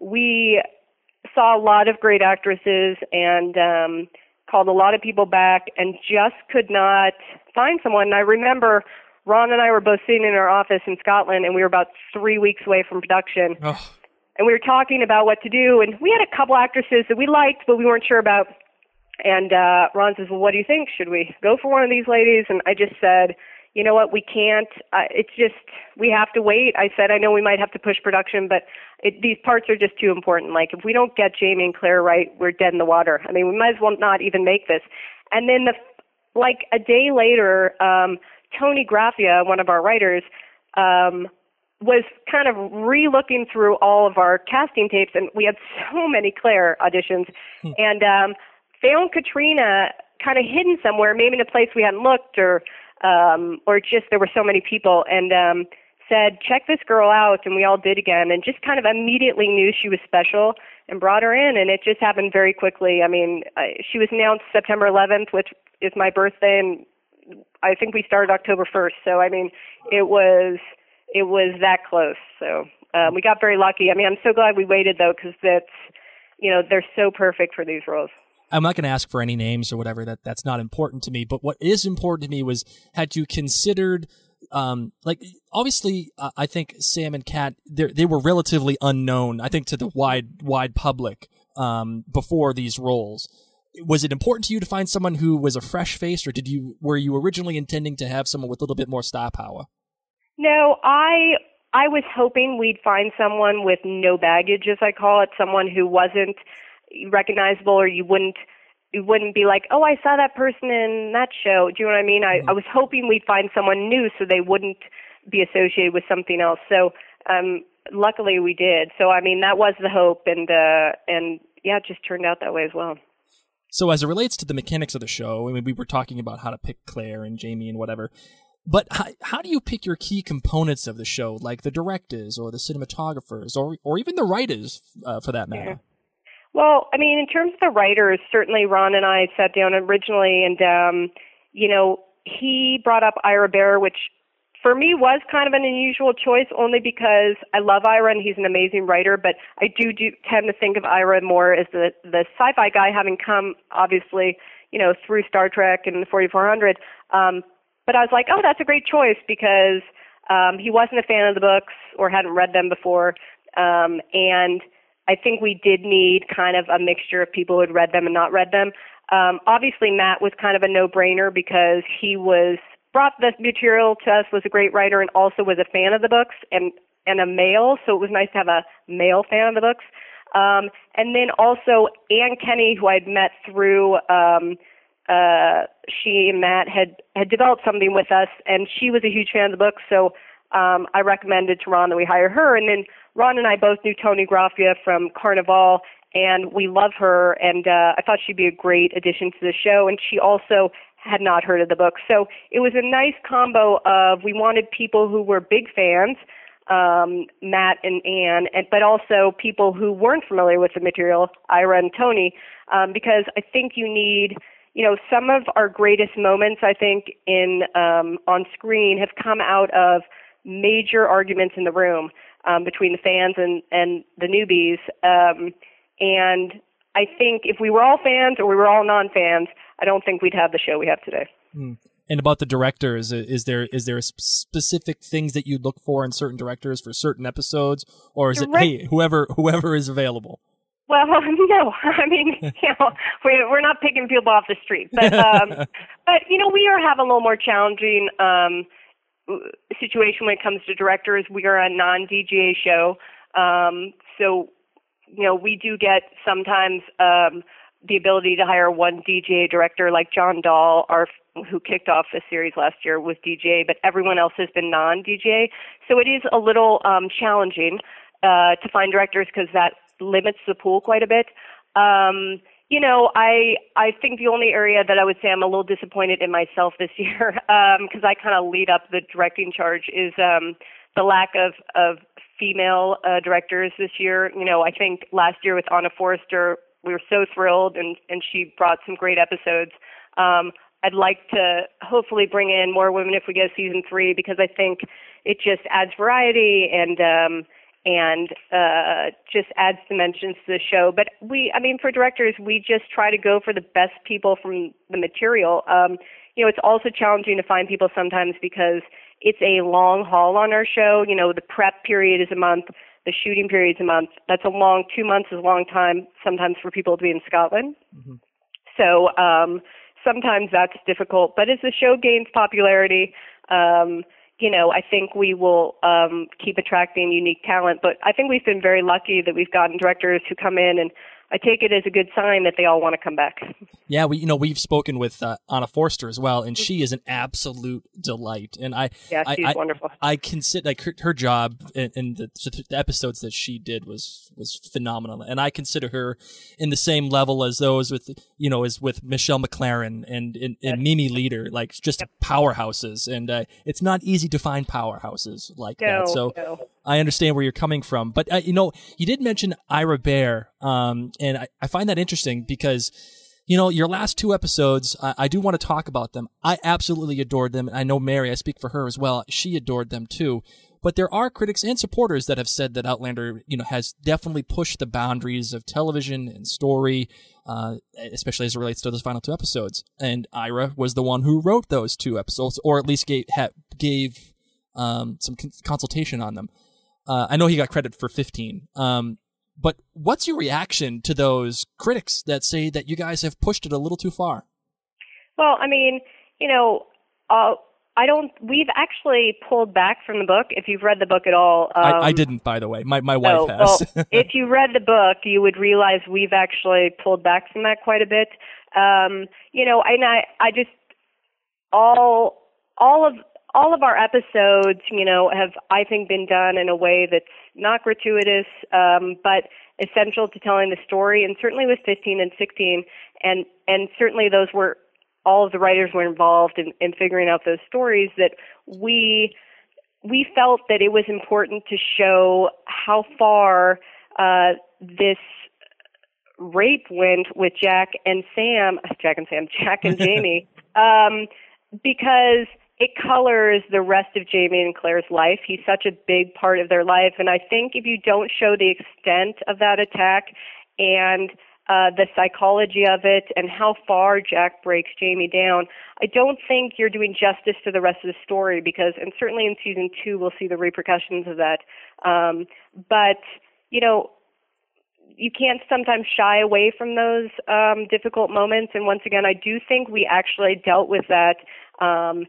we saw a lot of great actresses and um, called a lot of people back and just could not find someone. And I remember Ron and I were both sitting in our office in Scotland, and we were about three weeks away from production. Oh. And we were talking about what to do, and we had a couple actresses that we liked, but we weren't sure about. And uh, Ron says, well, what do you think? Should we go for one of these ladies? And I just said, you know what, we can't, uh, it's just, we have to wait. I said, I know we might have to push production, but it, these parts are just too important. Like, if we don't get Jamie and Claire right, we're dead in the water. I mean, we might as well not even make this. And then, the like, a day later, um, Tony Graffia, one of our writers, um, was kind of re-looking through all of our casting tapes, and we had so many Claire auditions. Hmm. And um, found Katrina kind of hidden somewhere, maybe in a place we hadn't looked, or um, or just there were so many people, and um, said, check this girl out, and we all did again, and just kind of immediately knew she was special and brought her in, and it just happened very quickly. I mean, I, she was announced September eleventh, which is my birthday, and I think we started October first, so I mean, it was it was that close. So um, we got very lucky. I mean, I'm so glad we waited, though, because that's, you know, they're so perfect for these roles. I'm not going to ask for any names or whatever. That that's not important to me. But what is important to me was, had you considered, um, like, obviously, uh, I think Sam and Kat, they were relatively unknown, I think, to the wide wide public um, before these roles. Was it important to you to find someone who was a fresh face, or did you were you originally intending to have someone with a little bit more star power? No, I I was hoping we'd find someone with no baggage, as I call it, someone who wasn't recognizable, or you wouldn't you wouldn't be like, oh, I saw that person in that show. Do you know what I mean? I, mm-hmm. I was hoping we'd find someone new so they wouldn't be associated with something else. So um, luckily we did. So I mean, that was the hope, and uh, and yeah, it just turned out that way as well. So as it relates to the mechanics of the show, I mean, we were talking about how to pick Claire and Jamie and whatever. But how, how do you pick your key components of the show, like the directors or the cinematographers or or even the writers, uh, for that matter? Yeah. Well, I mean, in terms of the writers, certainly Ron and I sat down originally, and, um, you know, he brought up Ira Behr, which for me was kind of an unusual choice, only because I love Ira and he's an amazing writer, but I do, do tend to think of Ira more as the, the sci-fi guy, having come, obviously, you know, through Star Trek and forty-four hundred. Um, but I was like, oh, that's a great choice, because um, he wasn't a fan of the books or hadn't read them before, um, and I think we did need kind of a mixture of people who had read them and not read them. Um, obviously, Matt was kind of a no-brainer, because he was brought the material to us, was a great writer, and also was a fan of the books, and, and a male, so it was nice to have a male fan of the books. Um, and then also Ann Kenny, who I'd met through, um, uh, she and Matt had, had developed something with us, and she was a huge fan of the books, so um, I recommended to Ron that we hire her. And then Ron and I both knew Tony Graffia from Carnival, and we love her, and uh, I thought she'd be a great addition to the show, and she also had not heard of the book. So it was a nice combo of, we wanted people who were big fans, um, Matt and Ann, and, but also people who weren't familiar with the material, Ira and Tony, um, because I think you need, you know, some of our greatest moments, I think, in um, on screen have come out of major arguments in the room um, between the fans and, and the newbies. Um, and I think if we were all fans or we were all non-fans, I don't think we'd have the show we have today. Mm. And about the directors, is there is there specific things that you look for in certain directors for certain episodes, or is Direct- it, hey, whoever whoever is available? Well, no. I mean, you know, we're not picking people off the street, but um, but you know, we are having a little more challenging um, situation when it comes to directors. We are a non-D G A show, um, so you know, we do get sometimes um, the ability to hire one D G A director, like John Dahl, our who kicked off the series last year, was D G A, but everyone else has been non-D G A. So it is a little um, challenging uh, to find directors, because that limits the pool quite a bit. Um, you know, I I think the only area that I would say I'm a little disappointed in myself this year, because um, I kind of lead up the directing charge, is um, the lack of, of female uh, directors this year. You know, I think last year with Anna Forrester, we were so thrilled, and, and she brought some great episodes. Um, I'd like to hopefully bring in more women if we get season three, because I think it just adds variety and um, and uh, just adds dimensions to the show. But we, I mean, for directors, we just try to go for the best people from the material. Um, you know, it's also challenging to find people sometimes, because it's a long haul on our show. You know, the prep period is a month. The shooting period is a month. That's a long, two months is a long time sometimes for people to be in Scotland. Mm-hmm. So um, sometimes that's difficult. But as the show gains popularity, um, you know, I think we will um, keep attracting unique talent. But I think we've been very lucky that we've gotten directors who come in, and I take it as a good sign that they all want to come back. Yeah, we you know we've spoken with uh, Anna Forster as well, and she is an absolute delight. And I Yeah, she's I, I, wonderful. I consider like her, her job in, in the, the episodes that she did was was phenomenal, and I consider her in the same level as those with you know as with Michelle McLaren and and, and Mimi Leader, like just Yep. powerhouses. And uh, it's not easy to find powerhouses like No, that. So no. I understand where you're coming from, but uh, you know, you did mention Ira Bear, um, and I, I find that interesting because, you know, your last two episodes, I, I do want to talk about them. I absolutely adored them. I know Mary, I speak for her as well. She adored them too. But there are critics and supporters that have said that Outlander, you know, has definitely pushed the boundaries of television and story, uh, especially as it relates to those final two episodes. And Ira was the one who wrote those two episodes, or at least gave ha- gave um, some con- consultation on them. Uh, I know he got credit for fifteen. Um, but what's your reaction to those critics that say that you guys have pushed it a little too far? Well, I mean, you know, uh, I don't. We've actually pulled back from the book. If you've read the book at all, um, I, I didn't, by the way. My my wife oh, has. Well, if you read the book, you would realize we've actually pulled back from that quite a bit. Um, you know, and I, I just all all of all of our episodes, you know, have I think been done in a way that's not gratuitous, um, but essential to telling the story. And certainly with fifteen and sixteen, and and certainly those were. All of the writers were involved in, in figuring out those stories, that we we felt that it was important to show how far uh, this rape went with Jack and Sam, Jack and Sam, Jack and Jamie, um, because it colors the rest of Jamie and Claire's life. He's such a big part of their life, and I think if you don't show the extent of that attack and Uh, the psychology of it and how far Jack breaks Jamie down, I don't think you're doing justice to the rest of the story, because, and certainly in season two, we'll see the repercussions of that. Um, but, you know, you can't sometimes shy away from those um, difficult moments. And once again, I do think we actually dealt with that um,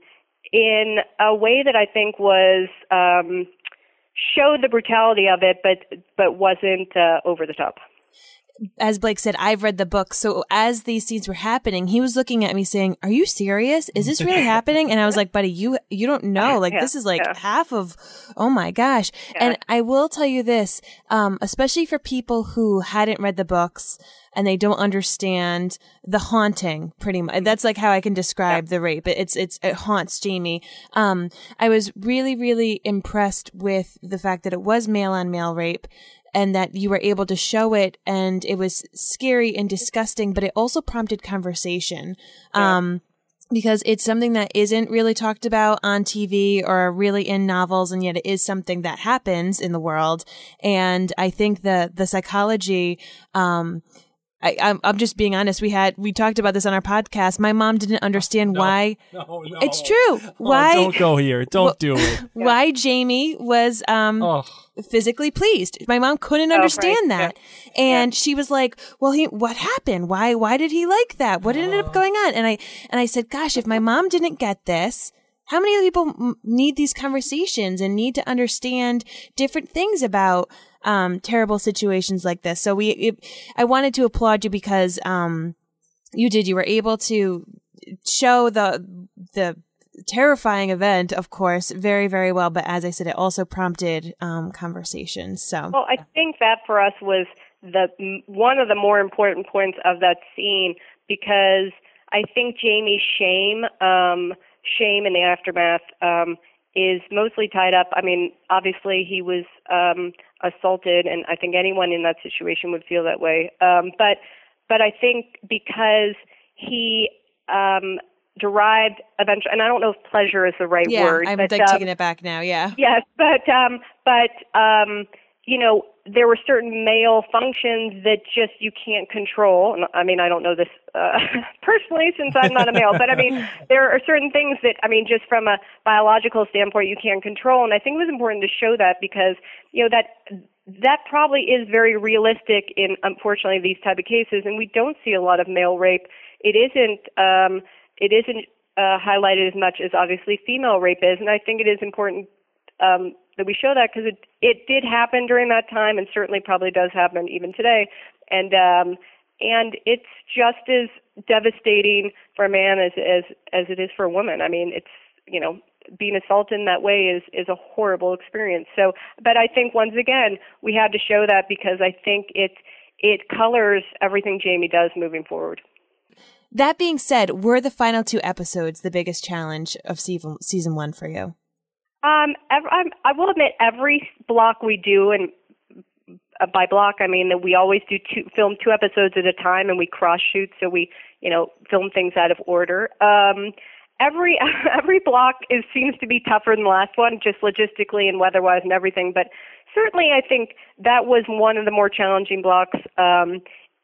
in a way that I think was um, showed the brutality of it, but but wasn't uh, over the top. As Blake said, I've read the book. So as these scenes were happening, he was looking at me saying, "Are you serious? Is this really happening?" And I was like, "Buddy, you you don't know. Like Yeah, this is like yeah. half of. Oh my gosh!" Yeah. And I will tell you this, um, especially for people who hadn't read the books and they don't understand the haunting. Pretty much, that's like how I can describe the rape. It, it's it's it haunts Jamie. Um, I was really really impressed with the fact that it was male on male rape, and that you were able to show it, and it was scary and disgusting, but it also prompted conversation. Yeah. Um, because it's something that isn't really talked about on T V or really in novels, and yet it is something that happens in the world. And I think the, the psychology, um, I, I'm, I'm just being honest. We had, we talked about this on our podcast. My mom didn't understand No, why. no, no. It's true. Oh, Why, don't go here. Don't Well- do it. why Jamie was, um, Oh. physically pleased. My mom couldn't Oh, understand right. that. And she was like, well, he, what happened? Why, why did he like that? What ended up going on? And I, and I said, gosh, if my mom didn't get this, how many other people m- need these conversations and need to understand different things about, um, terrible situations like this? So we, it, I wanted to applaud you because, um, you did, you were able to show the, the, terrifying event, of course, very, very well. But as I said, it also prompted um, conversations. So, Well, I think that for us was the one of the more important points of that scene, because I think Jamie's shame, um, shame in the aftermath, um, is mostly tied up. I mean, obviously he was um, assaulted, and I think anyone in that situation would feel that way. Um, but, but I think because he um, derived eventually, and I don't know if pleasure is the right yeah, word. I'm but, like um, taking it back now. Yeah. Yes, but um, but um, you know, there were certain male functions that just you can't control. And I mean, I don't know this uh, personally since I'm not a male, but I mean, there are certain things that I mean, just from a biological standpoint, you can't control. And I think it was important to show that because you know that that probably is very realistic in unfortunately these type of cases, and we don't see a lot of male rape. It isn't. Um, It isn't uh, highlighted as much as obviously female rape is, and I think it is important um, that we show that because it it did happen during that time, and certainly probably does happen even today, and um, and it's just as devastating for a man as as as it is for a woman. I mean, it's you know. being assaulted in that way is, is a horrible experience. So, but I think once again, we had to show that because I think it, it colors everything Jamie does moving forward. That being said, were the final two episodes the biggest challenge of season, season one for you? Um, ev- I'm, I will admit every block we do, and uh, by block I mean that we always do two, film two episodes at a time, and we cross shoot, so we, you know, film things out of order. Um, Every every block is seems to be tougher than the last one, just logistically and weather-wise and everything. But certainly, I think that was one of the more challenging blocks, um,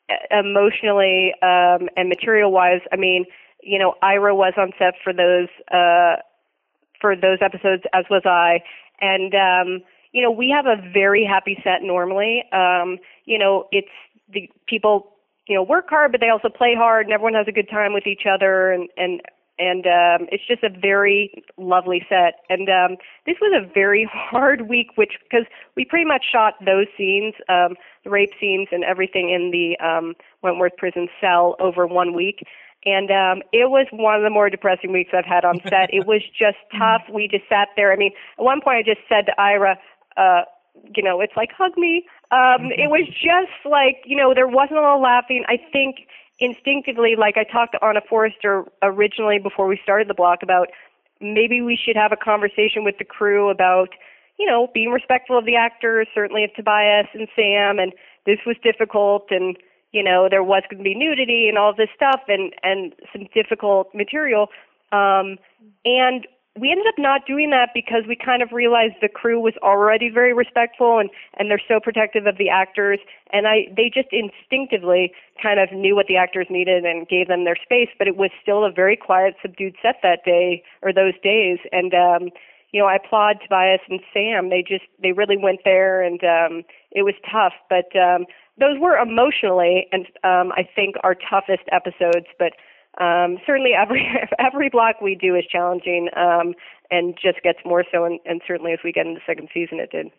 emotionally um, and material-wise. I mean, you know, Ira was on set for those uh, for those episodes, as was I, and um, you know, we have a very happy set normally. Um, you know, it's the people, you know, work hard, but they also play hard, and everyone has a good time with each other, and and. And um, it's just a very lovely set. And um, this was a very hard week, which because we pretty much shot those scenes, um, the rape scenes and everything in the um, Wentworth prison cell over one week. And um, it was one of the more depressing weeks I've had on set. It was just tough. We just sat there. I mean, at one point I just said to Ira, uh, you know, it's like, hug me. Um, it was just like, you know, there wasn't a lot of laughing. I think instinctively, like I talked to Anna Forrester originally before we started the block about maybe we should have a conversation with the crew about, you know, being respectful of the actors, certainly of Tobias and Sam, and this was difficult, and, you know, there was going to be nudity and all this stuff and, and some difficult material. Um, and we ended up not doing that because we kind of realized the crew was already very respectful and, and they're so protective of the actors. And I they just instinctively kind of knew what the actors needed and gave them their space. But it was still a very quiet, subdued set that day or those days. And, um, you know, I applaud Tobias and Sam. They just, they really went there and um, it was tough. But um, those were emotionally, and um, I think, our toughest episodes. But Um, certainly every every block we do is challenging um, and just gets more so, and, and certainly as we get into the second season it did.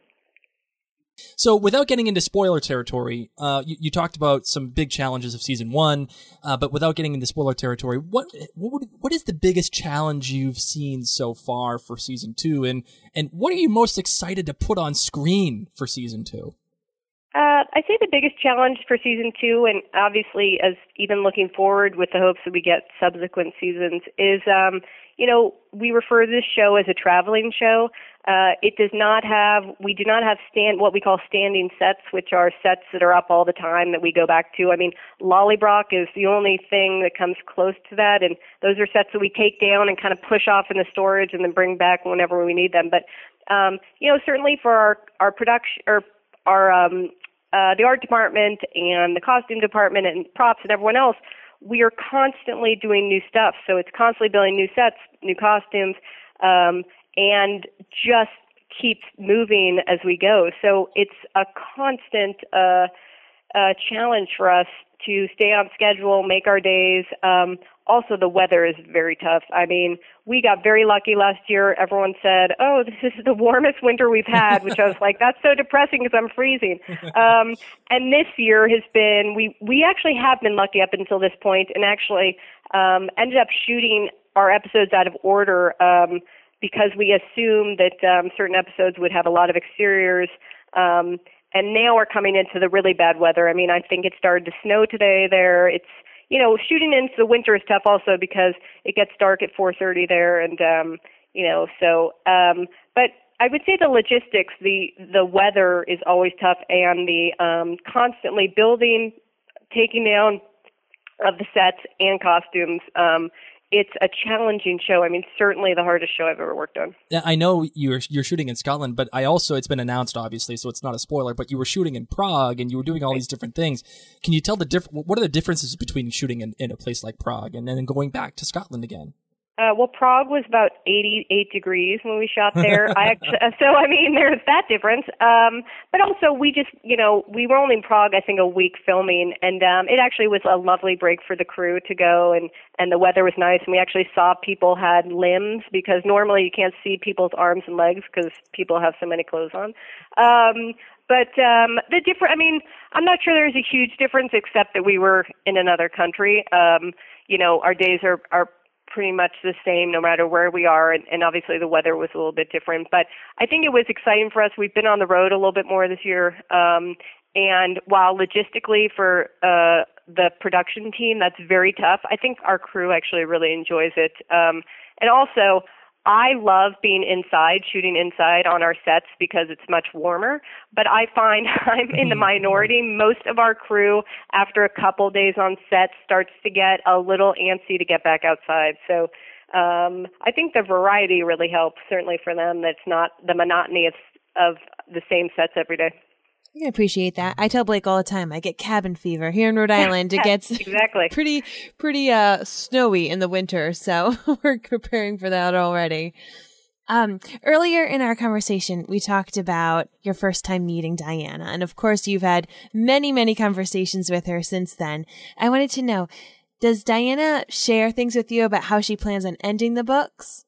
So without getting into spoiler territory, uh, you, you talked about some big challenges of season one, uh, but without getting into spoiler territory, what what would, what is the biggest challenge you've seen so far for season two, and, and what are you most excited to put on screen for season two? Uh, I say the biggest challenge for season two, and obviously as even looking forward with the hopes that we get subsequent seasons, is, um, you know, we refer to this show as a traveling show. Uh, it does not have, we do not have stand, what we call standing sets, which are sets that are up all the time that we go back to. I mean, Lollybrock is the only thing that comes close to that, and those are sets that we take down and kind of push off in the storage and then bring back whenever we need them. But, um, you know, certainly for our, our production, or our, um, uh, the art department and the costume department and props and everyone else, we are constantly doing new stuff. So it's constantly building new sets, new costumes, um, and just keeps moving as we go. So it's a constant uh, uh, challenge for us to stay on schedule, make our days. Um, also, the weather is very tough. I mean, we got very lucky last year. Everyone said, oh, this is the warmest winter we've had, which I was like, that's so depressing because I'm freezing. Um, and this year has been, we, we actually have been lucky up until this point, and actually um, ended up shooting our episodes out of order um, because we assumed that um, certain episodes would have a lot of exteriors. Um, and now we're coming into the really bad weather. I mean, I think it started to snow today there. It's, you know, shooting into the winter is tough also because it gets dark at four thirty there, and um, you know, so. Um, but I would say the logistics, the the weather is always tough, and the um, constantly building, taking down of the sets and costumes. Um, it's a challenging show. I mean, certainly the hardest show I've ever worked on. Yeah, I know you're you're shooting in Scotland, but I also, it's been announced obviously, so it's not a spoiler, but you were shooting in Prague and you were doing all these different things. Can you tell the diff- what are the differences between shooting in, in a place like Prague and then going back to Scotland again? Uh, well, Prague was about eighty-eight degrees when we shot there. I actually, so I mean, there's that difference. Um, but also, we just, you know, we were only in Prague, I think, a week filming, and um, it actually was a lovely break for the crew to go, and and the weather was nice, and we actually saw people had limbs because normally you can't see people's arms and legs because people have so many clothes on. Um, but um, the different, I mean, I'm not sure there's a huge difference except that we were in another country. Um, you know, our days are are pretty much the same no matter where we are, and, and obviously the weather was a little bit different, but I think it was exciting for us. We've been on the road a little bit more this year, um, and while logistically for uh, the production team that's very tough, I think our crew actually really enjoys it. Um, and also, I love being inside, shooting inside on our sets because it's much warmer, but I find I'm in the minority. Most of our crew, after a couple days on set, starts to get a little antsy to get back outside. So um, I think the variety really helps, certainly for them. That's not the monotony of, of the same sets every day. I can appreciate that. I tell Blake all the time, I get cabin fever here in Rhode Island. It gets exactly pretty, pretty uh, snowy in the winter, so we're preparing for that already. Um, earlier in our conversation, we talked about your first time meeting Diana, and of course, you've had many, many conversations with her since then. I wanted to know, does Diana share things with you about how she plans on ending the books?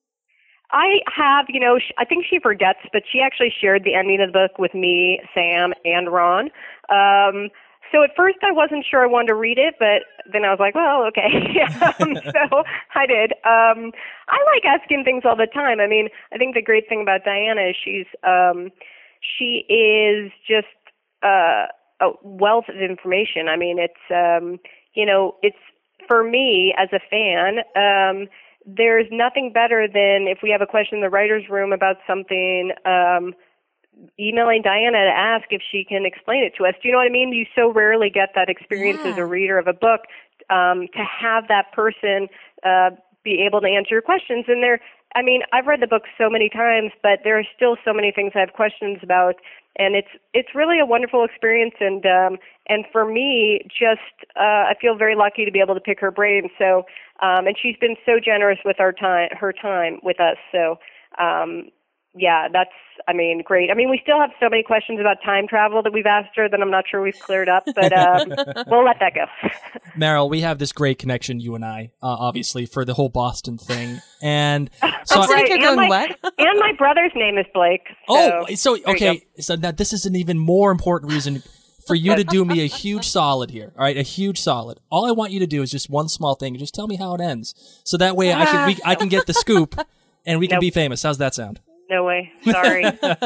I have, you know, sh- I think she forgets, but she actually shared the ending of the book with me, Sam, and Ron. Um, so at first I wasn't sure I wanted to read it, but then I was like, well, okay. um, so I did. Um, I like asking things all the time. I mean, I think the great thing about Diana is she's, um, she is just uh, a wealth of information. I mean, it's, um, you know, it's, for me as a fan, um, there's nothing better than if we have a question in the writer's room about something, um, emailing Diana to ask if she can explain it to us. Do you know what I mean? You so rarely get that experience Yeah. as a reader of a book, um, to have that person uh, be able to answer your questions. And there, I mean, I've read the book so many times, but there are still so many things I have questions about. And it's it's really a wonderful experience, and um, and for me, just uh, I feel very lucky to be able to pick her brain. So, um, and she's been so generous with our time, her time with us. So, um, yeah, that's I mean, great. I mean, we still have so many questions about time travel that we've asked her that I'm not sure we've cleared up, but um, we'll let that go. Meryl, we have this great connection, you and I, uh, obviously, for the whole Boston thing. And so That's I- right. You're and, going my, what? and my brother's name is Blake. So, oh, so, there you okay. go. So now this is an even more important reason for you to do me a huge solid here. All right, a huge solid. All I want you to do is just one small thing. Just tell me how it ends. So that way I can we, I can get the scoop and we can Nope. be famous. How's that sound? No way. Sorry.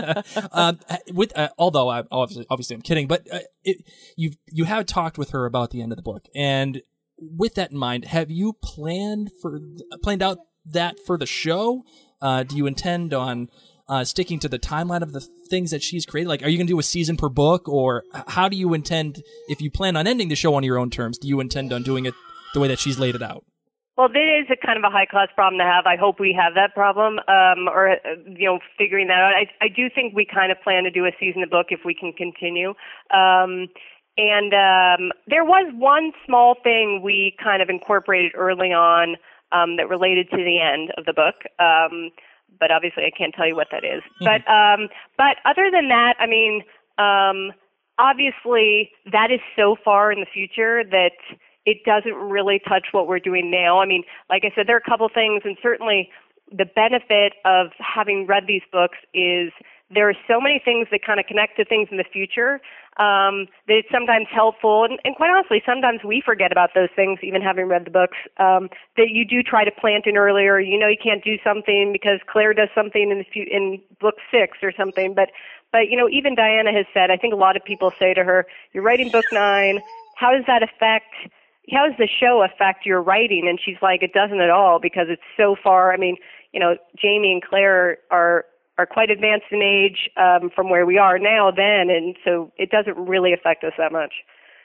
um, with uh, although I obviously, obviously I'm kidding, but uh, it, you've you have talked with her about the end of the book, and with that in mind, have you planned for planned out that for the show? Uh, do you intend on uh, sticking to the timeline of the things that she's created? Like, are you going to do a season per book, or how do you intend? If you plan on ending the show on your own terms, do you intend on doing it the way that she's laid it out? Well, this is a kind of a high-class problem to have. I hope we have that problem, um, or, uh, you know, figuring that out. I, I do think we kind of plan to do a season of book if we can continue. Um, and um, there was one small thing we kind of incorporated early on um, that related to the end of the book. Um, but obviously I can't tell you what that is. Mm-hmm. But um, but other than that, I mean, um, obviously that is so far in the future that it doesn't really touch what we're doing now. I mean, like I said, there are a couple things, and certainly the benefit of having read these books is there are so many things that kind of connect to things in the future um, that it's sometimes helpful, and, and quite honestly, sometimes we forget about those things, even having read the books, um, that you do try to plant in earlier. You know you can't do something because Claire does something in, the fu- in book six or something, but, but, you know, even Diana has said, I think a lot of people say to her, you're writing book nine, how does that affect... how does the show affect your writing? And she's like, it doesn't at all because it's so far. I mean, you know, Jamie and Claire are are quite advanced in age um, from where we are now then, and so it doesn't really affect us that much.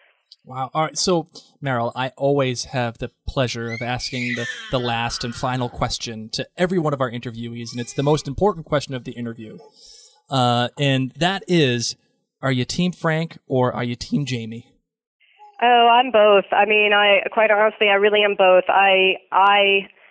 Wow. All right. So, Meryl, I always have the pleasure of asking the, the last and final question to every one of our interviewees, and it's the most important question of the interview. Uh, and that is, are you Team Frank or are you Team Jamie? Oh, I'm both. I mean, I quite honestly, I really am both. I I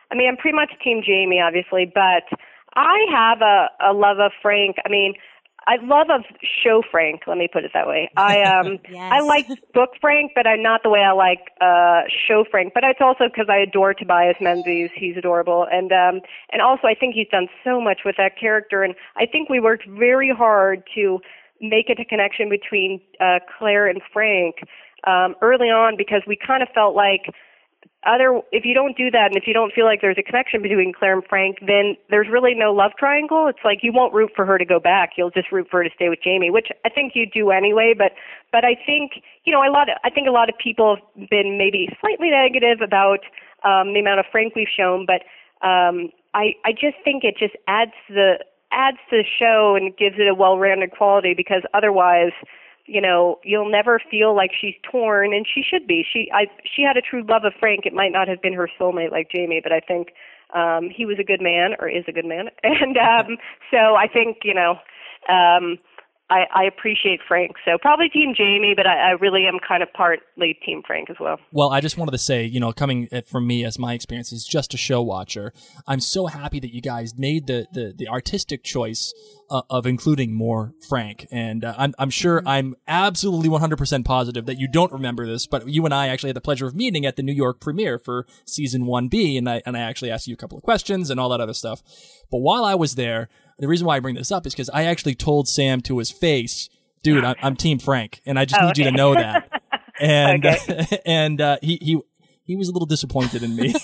I mean, I'm pretty much Team Jamie, obviously, but I have a, a love of Frank. I mean, I love of show Frank. Let me put it that way. I um Yes. I like book Frank, but I'm not the way I like uh show Frank. But it's also because I adore Tobias Menzies. He's adorable, and um and also I think he's done so much with that character. And I think we worked very hard to make it a connection between uh, Claire and Frank um, early on, because we kind of felt like other if you don't do that, and if you don't feel like there's a connection between Claire and Frank, then there's really no love triangle. It's like you won't root for her to go back. You'll just root for her to stay with Jamie, which I think you do anyway. But but I think you know a lot. Of, I think a lot of people have been maybe slightly negative about um, the amount of Frank we've shown, but um, I I just think it just adds the adds to the show and gives it a well-rounded quality, because otherwise, you know, you'll never feel like she's torn, and she should be. She I she had a true love of Frank. It might not have been her soulmate like Jamie, but I think um, he was a good man, or is a good man. And um, so I think, you know, um, I, I appreciate Frank. So probably Team Jamie, but I, I really am kind of partly Team Frank as well. Well, I just wanted to say, you know, coming from me as my experience is just a show watcher, I'm so happy that you guys made the the, the artistic choice uh, of including more Frank. And uh, I'm, I'm sure I'm absolutely one hundred percent positive that you don't remember this, but you and I actually had the pleasure of meeting at the New York premiere for season one B, and I, and I actually asked you a couple of questions and all that other stuff. But while I was there, the reason why I bring this up is because I actually told Sam to his face, dude, I'm, I'm Team Frank, and I just Oh, need you okay. to know that. And Okay. and uh, he he he was a little disappointed in me.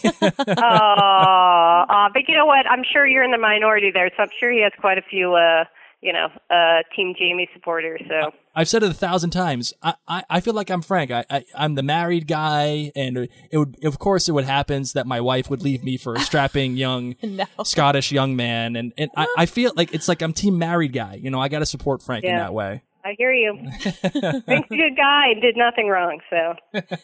Oh, uh, but you know what? I'm sure you're in the minority there, so I'm sure he has quite a few, uh, you know, uh, Team Jamie supporters. So I've said it a thousand times. I, I, I feel like I'm Frank. I, I I'm the married guy, and it would of course it would happen that my wife would leave me for a strapping young No. Scottish young man, and and I, I feel like it's like I'm Team married guy. You know, I got to support Frank in Yeah. that way. I hear you. Frank's a good guy and did nothing wrong. So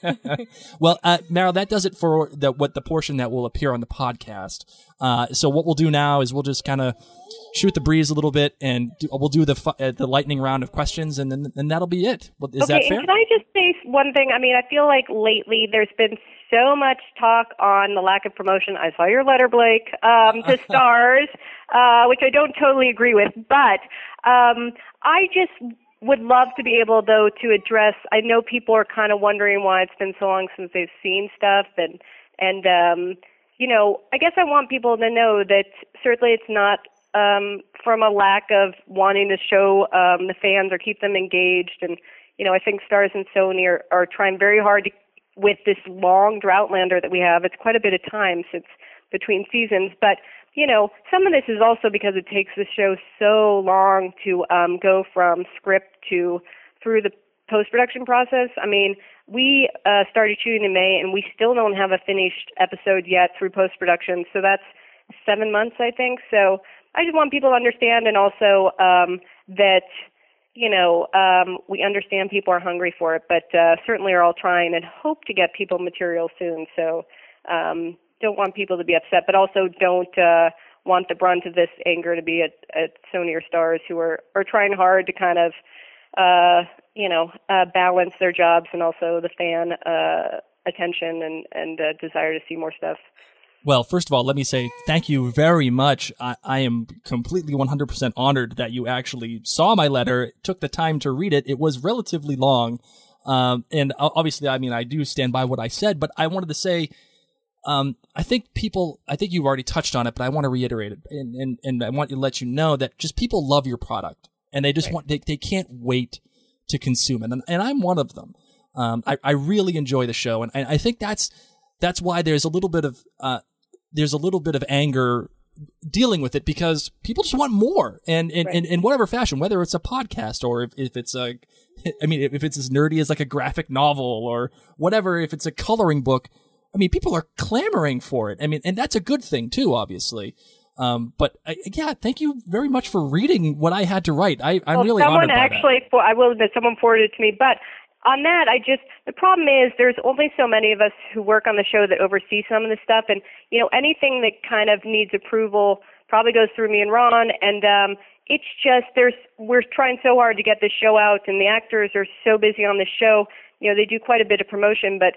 Well, uh, Meryl, that does it for the what the portion that will appear on the podcast. Uh, so what we'll do now is we'll just kind of shoot the breeze a little bit, and do, we'll do the fu- uh, the lightning round of questions, and then and that'll be it. Well, is okay, that fair? and can I just say one thing? I mean, I feel like lately there's been so much talk on the lack of promotion. I saw your letter, Blake, um, to stars, uh, which I don't totally agree with, but um, I just would love to be able, though, to address. I know people are kind of wondering why it's been so long since they've seen stuff, and and um, you know, I guess I want people to know that certainly it's not um, from a lack of wanting to show um, the fans or keep them engaged. And you know, I think Stars and Sony are, are trying very hard to, with this long Droughtlander that we have. It's quite a bit of time since between seasons, but you know, some of this is also because it takes the show so long to um, go from script to through the post-production process. I mean, we uh, started shooting in May, and we still don't have a finished episode yet through post-production, so that's seven months, I think. So I just want people to understand, and also um, that, you know, um, we understand people are hungry for it, but uh, certainly are all trying and hope to get people material soon. So um don't want people to be upset, but also don't uh, want the brunt of this anger to be at, at Sony or Stars, who are, are trying hard to kind of, uh, you know, uh, balance their jobs and also the fan uh, attention and, and uh, desire to see more stuff. Well, first of all, let me say thank you very much. I, I am completely one hundred percent honored that you actually saw my letter, took the time to read it. It was relatively long. Um, and obviously, I mean, I do stand by what I said, but I wanted to say, Um, I think people, I think you've already touched on it, but I want to reiterate it. And, and, and I want to let you know that just people love your product, and they just Right. want, they, they can't wait to consume it. And, and I'm one of them. Um, I, I really enjoy the show. And, and I think that's, that's why there's a little bit of, uh, there's a little bit of anger dealing with it, because people just want more, and in, Right. in, in whatever fashion, whether it's a podcast or if, if it's a, I mean, if it's as nerdy as like a graphic novel or whatever, if it's a coloring book. I mean, people are clamoring for it. I mean, and that's a good thing too, obviously. Um, but uh, yeah, thank you very much for reading what I had to write. I, I'm well, really someone honored by actually, for, I will admit, someone forwarded it to me. But on that, I just, the problem is there's only so many of us who work on the show that oversee some of this stuff. And, you know, anything that kind of needs approval probably goes through me and Ron. And um, it's just, there's, we're trying so hard to get this show out, and the actors are so busy on this show. You know, they do quite a bit of promotion, but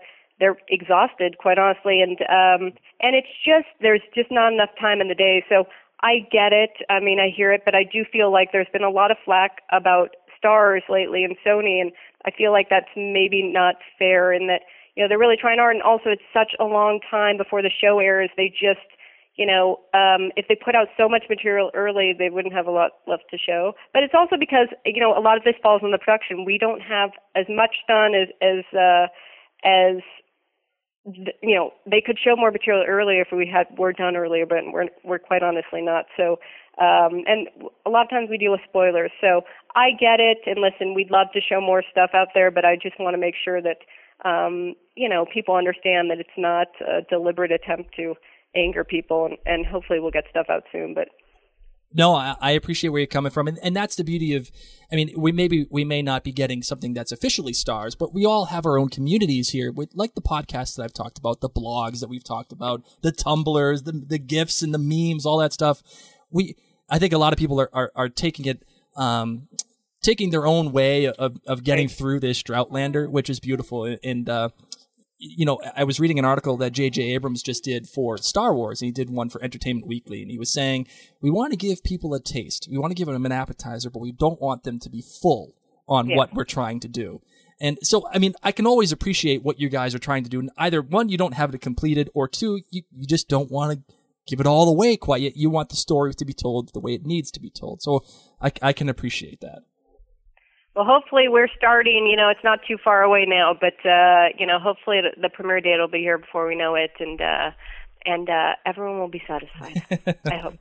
they're exhausted, quite honestly, and um, and it's just there's just not enough time in the day. So I get it. I mean, I hear it, but I do feel like there's been a lot of flack about Starz lately and Sony, and I feel like that's maybe not fair in that, you know, they're really trying hard, and also it's such a long time before the show airs. They just, you know, um, if they put out so much material early, they wouldn't have a lot left to show. But it's also because, you know, a lot of this falls on the production. We don't have as much done as, as, uh, as, you know, they could show more material earlier if we had were done earlier, but we're we're quite honestly not. So, um, and a lot of times we deal with spoilers. So I get it, and listen, we'd love to show more stuff out there, but I just want to make sure that, um, you know, people understand that it's not a deliberate attempt to anger people, and, and hopefully we'll get stuff out soon. But no, I, I appreciate where you're coming from, and, and that's the beauty of. I mean, we maybe we may not be getting something that's officially Starz, but we all have our own communities here, with like the podcasts that I've talked about, the blogs that we've talked about, the Tumblrs, the the GIFs and the memes, all that stuff. We, I think a lot of people are are, are taking it. Um, taking their own way of, of getting through this Droughtlander, which is beautiful. And, uh, you know, I was reading an article that J J Abrams just did for Star Wars, and he did one for Entertainment Weekly, and he was saying, we want to give people a taste. We want to give them an appetizer, but we don't want them to be full on Yeah. what we're trying to do. And so, I mean, I can always appreciate what you guys are trying to do. And either, one, you don't have it completed, or two, you, you just don't want to give it all away quite yet. You want the story to be told the way it needs to be told. So I, I can appreciate that. Well, hopefully we're starting, you know, it's not too far away now, but, uh, you know, hopefully the, the premiere date will be here before we know it, and uh, and uh, everyone will be satisfied, I hope.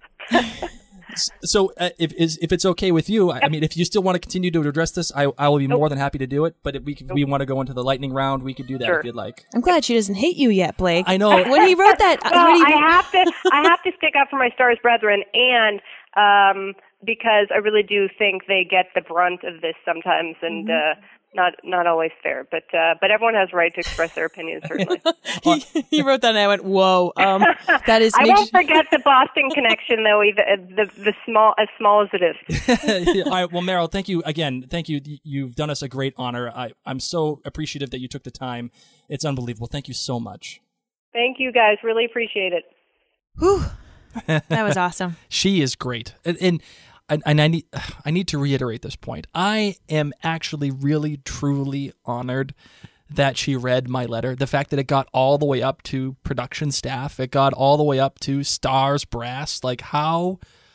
So uh, if is, if it's okay with you, I, I mean, if you still want to continue to address this, I, I will be more than happy to do it, but if we, if we want to go into the lightning round, we could do that Sure. if you'd like. I'm glad she doesn't hate you yet, Blake. I know. When he wrote that, Well, when he I have to, I have to stick up for my Starz brethren, and um, because I really do think they get the brunt of this sometimes, and uh, not not always fair. But uh, but everyone has a right to express their opinions, certainly. he, he wrote that, and I went, "Whoa, um, that is." I makes- won't forget the Boston connection, though, even uh, the the small as small as it is. Yeah, all right, well, Meryl, thank you again. Thank you. You've done us a great honor. I, I'm so appreciative that you took the time. It's unbelievable. Thank you so much. Thank you, guys. Really appreciate it. Whew. That was awesome. She is great, and, and and I need I need to reiterate this point. I am actually really truly honored that she read my letter. The fact that it got all the way up to production staff, it got all the way up to Starz brass. Like, how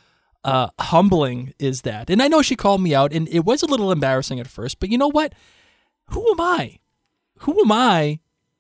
uh, humbling is that? And I know she called me out, and it was a little embarrassing at first. But you know what? Who am I? Who am I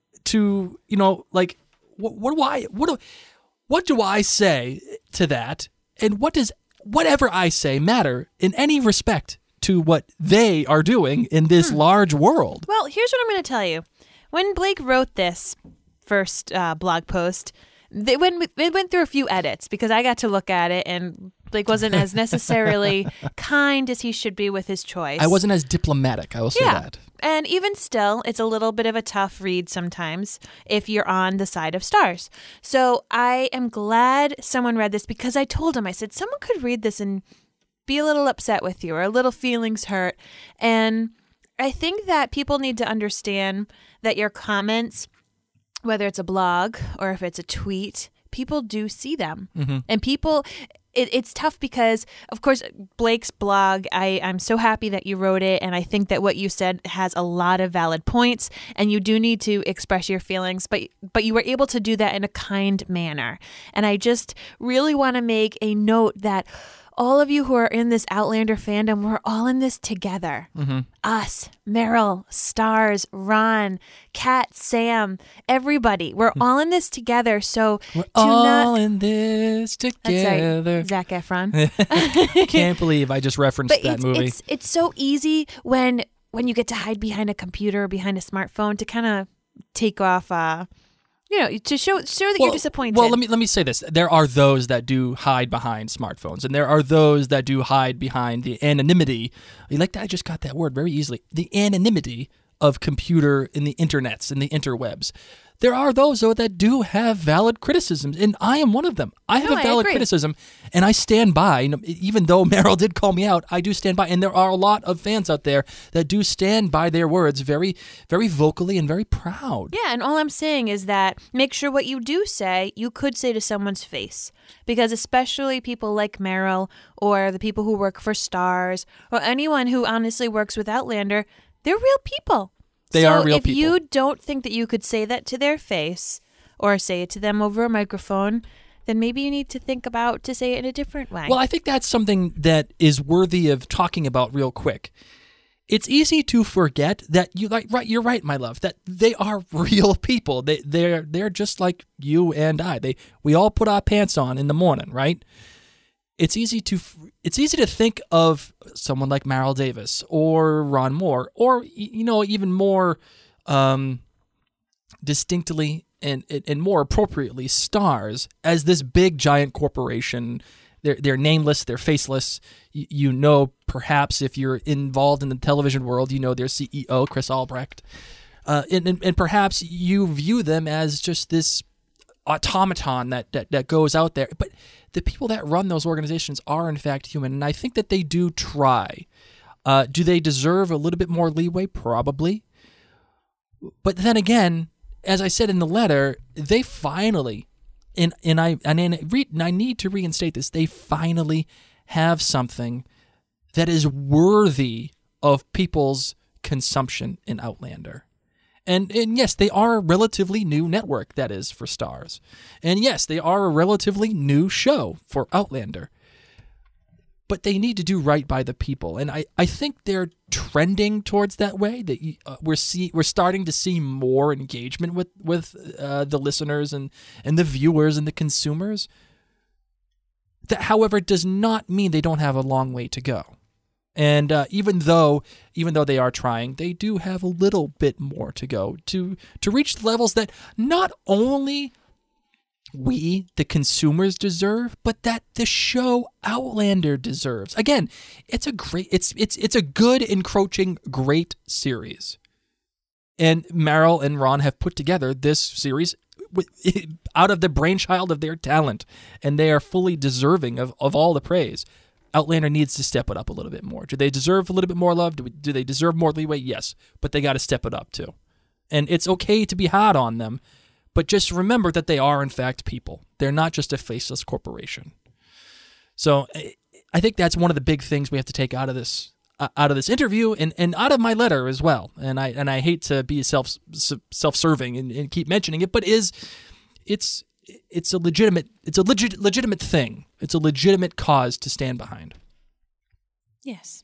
to, you know, like, what, what do I what do What do I say to that? And what does whatever I say matter in any respect to what they are doing in this Hmm. large world? Well, here's what I'm going to tell you. When Blake wrote this first uh, blog post, they went, it went through a few edits because I got to look at it, and Blake wasn't as necessarily kind as he should be with his choice. I wasn't as diplomatic, I will say Yeah. that. And even still, it's a little bit of a tough read sometimes if you're on the side of Starz. So I am glad someone read this, because I told him, I said, someone could read this and be a little upset with you or a little feelings hurt. And I think that people need to understand that your comments, whether it's a blog or if it's a tweet, people do see them. Mm-hmm. And people... It, it's tough because, of course, Blake's blog, I, I'm so happy that you wrote it, and I think that what you said has a lot of valid points, and you do need to express your feelings, but but you were able to do that in a kind manner. And I just really want to make a note that all of you who are in this Outlander fandom, we're all in this together. Mm-hmm. Us, Meryl, Starz, Ron, Kat, Sam, everybody. We're all in this together. So We're to all not... in this That's together. right, Zac Efron. Can't believe I just referenced But that it's, movie. it's it's so easy when when you get to hide behind a computer or behind a smartphone to kind of take off, uh, you know, to show show that you're disappointed. Well, let me let me say this: there are those that do hide behind smartphones, and there are those that do hide behind the anonymity. You like that? I just got that word very easily. The anonymity of computer in the internets and the interwebs. There are those, though, that do have valid criticisms, and I am one of them. I have No, a I valid agree. criticism, and I stand by. You know, even though Meryl did call me out, I do stand by. And there are a lot of fans out there that do stand by their words very, very vocally and very proud. Yeah, and all I'm saying is that make sure what you do say, you could say to someone's face. Because especially people like Meryl or the people who work for Stars or anyone who honestly works with Outlander, they're real people. They so are real if people. you don't think that you could say that to their face or say it to them over a microphone, then maybe you need to think about to say it in a different way. Well, I think that's something that is worthy of talking about real quick. It's easy to forget that you like right. You're right, my love. That they are real people. They they're they're just like you and I. They we all put our pants on in the morning, right? It's easy to it's easy to think of someone like Meryl Davis or Ron Moore, or you know even more um, distinctly and and more appropriately Stars as this big giant corporation. They're they're nameless, they're faceless. You, you know, perhaps if you're involved in the television world, you know their C E O, Chris Albrecht, uh, and, and and perhaps you view them as just this automaton that, that that goes out there. But the people that run those organizations are in fact human, and I think that they do try. Uh, do they deserve a little bit more leeway? Probably. But then again, as I said in the letter, they finally, and and I and I, re, and I need to reinstate this, they finally have something that is worthy of people's consumption in Outlander. And and yes, they are a relatively new network, that is, for Stars. And yes, they are a relatively new show for Outlander. But they need to do right by the people. And I, I think they're trending towards that way, that you, uh, we're see, we're starting to see more engagement with, with uh, the listeners and, and the viewers and the consumers. That, however, does not mean they don't have a long way to go. And uh, even though even though they are trying, they do have a little bit more to go to to reach levels that not only we, the consumers, deserve, but that the show Outlander deserves. Again, it's a great, it's it's it's a good, encroaching, great series. And Meryl and Ron have put together this series with, out of the brainchild of their talent, and they are fully deserving of, of all the praise. Outlander needs to step it up a little bit more. Do they deserve a little bit more love? Do, we, do they deserve more leeway? Yes, but they got to step it up too. And it's okay to be hard on them, but just remember that they are in fact people. They're not just a faceless corporation. So I think that's one of the big things we have to take out of this uh, out of this interview and, and out of my letter as well. And I and I hate to be self self-serving and, and keep mentioning it, but is it's it's a legitimate it's a legit legitimate thing. It's a legitimate cause to stand behind. Yes.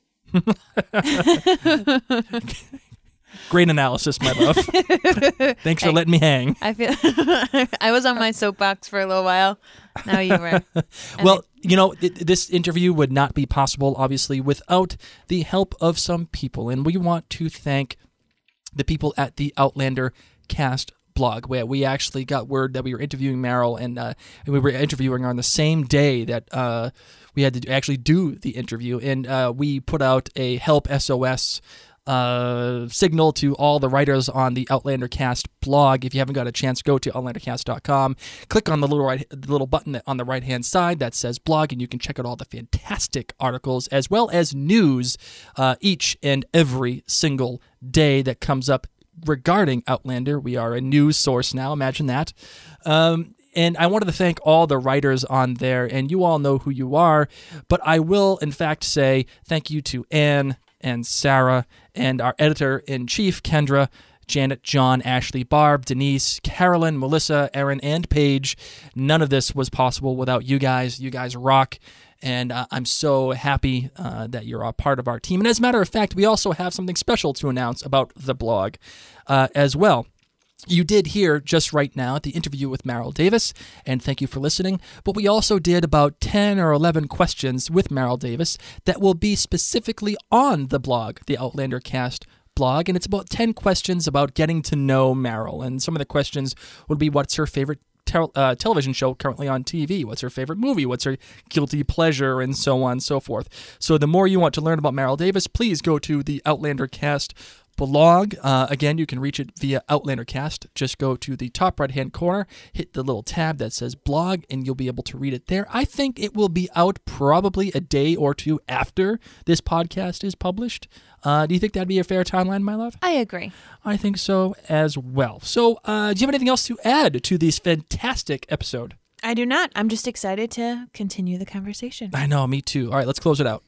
Great analysis, my love. Thanks for Hey. letting me hang. I feel I was on my soapbox for a little while. Now you were. Well, you know, it, this interview would not be possible, obviously, without the help of some people. And we want to thank the people at the Outlander Cast blog, where we actually got word that we were interviewing Meryl, and, uh, and we were interviewing her on the same day that uh, we had to actually do the interview. And uh, we put out a help S O S uh, signal to all the writers on the Outlander Cast blog. If you haven't got a chance, go to outlander cast dot com, click on the little right, the little button on the right hand side that says blog, and you can check out all the fantastic articles as well as news uh, each and every single day that comes up regarding Outlander. We are a news source now. Imagine that. Um, and I wanted to thank all the writers on there, and you all know who you are, but I will, in fact, say thank you to Anne and Sarah and our editor-in-chief, Kendra, Janet, John, Ashley, Barb, Denise, Carolyn, Melissa, Erin, and Paige. None of this was possible without you guys. You guys rock. And uh, I'm so happy uh, that you're a part of our team. And as a matter of fact, we also have something special to announce about the blog uh, as well. You did hear just right now the interview with Meryl Davis, and thank you for listening. But we also did about ten or eleven questions with Meryl Davis that will be specifically on the blog, the Outlander Cast blog. And it's about ten questions about getting to know Meryl. And some of the questions would be, what's her favorite Tel- uh, television show currently on T V? What's her favorite movie? What's her guilty pleasure? And so on and so forth. So the more you want to learn about Meryl Davis, please go to the Outlander Cast blog. Uh, again, you can reach it via OutlanderCast. Just go to the top right-hand corner, hit the little tab that says blog, and you'll be able to read it there. I think it will be out probably a day or two after this podcast is published. Uh, do you think that'd be a fair timeline, my love? I agree. I think so as well. So uh, do you have anything else to add to this fantastic episode? I do not. I'm just excited to continue the conversation. I know, me too. All right, let's close it out.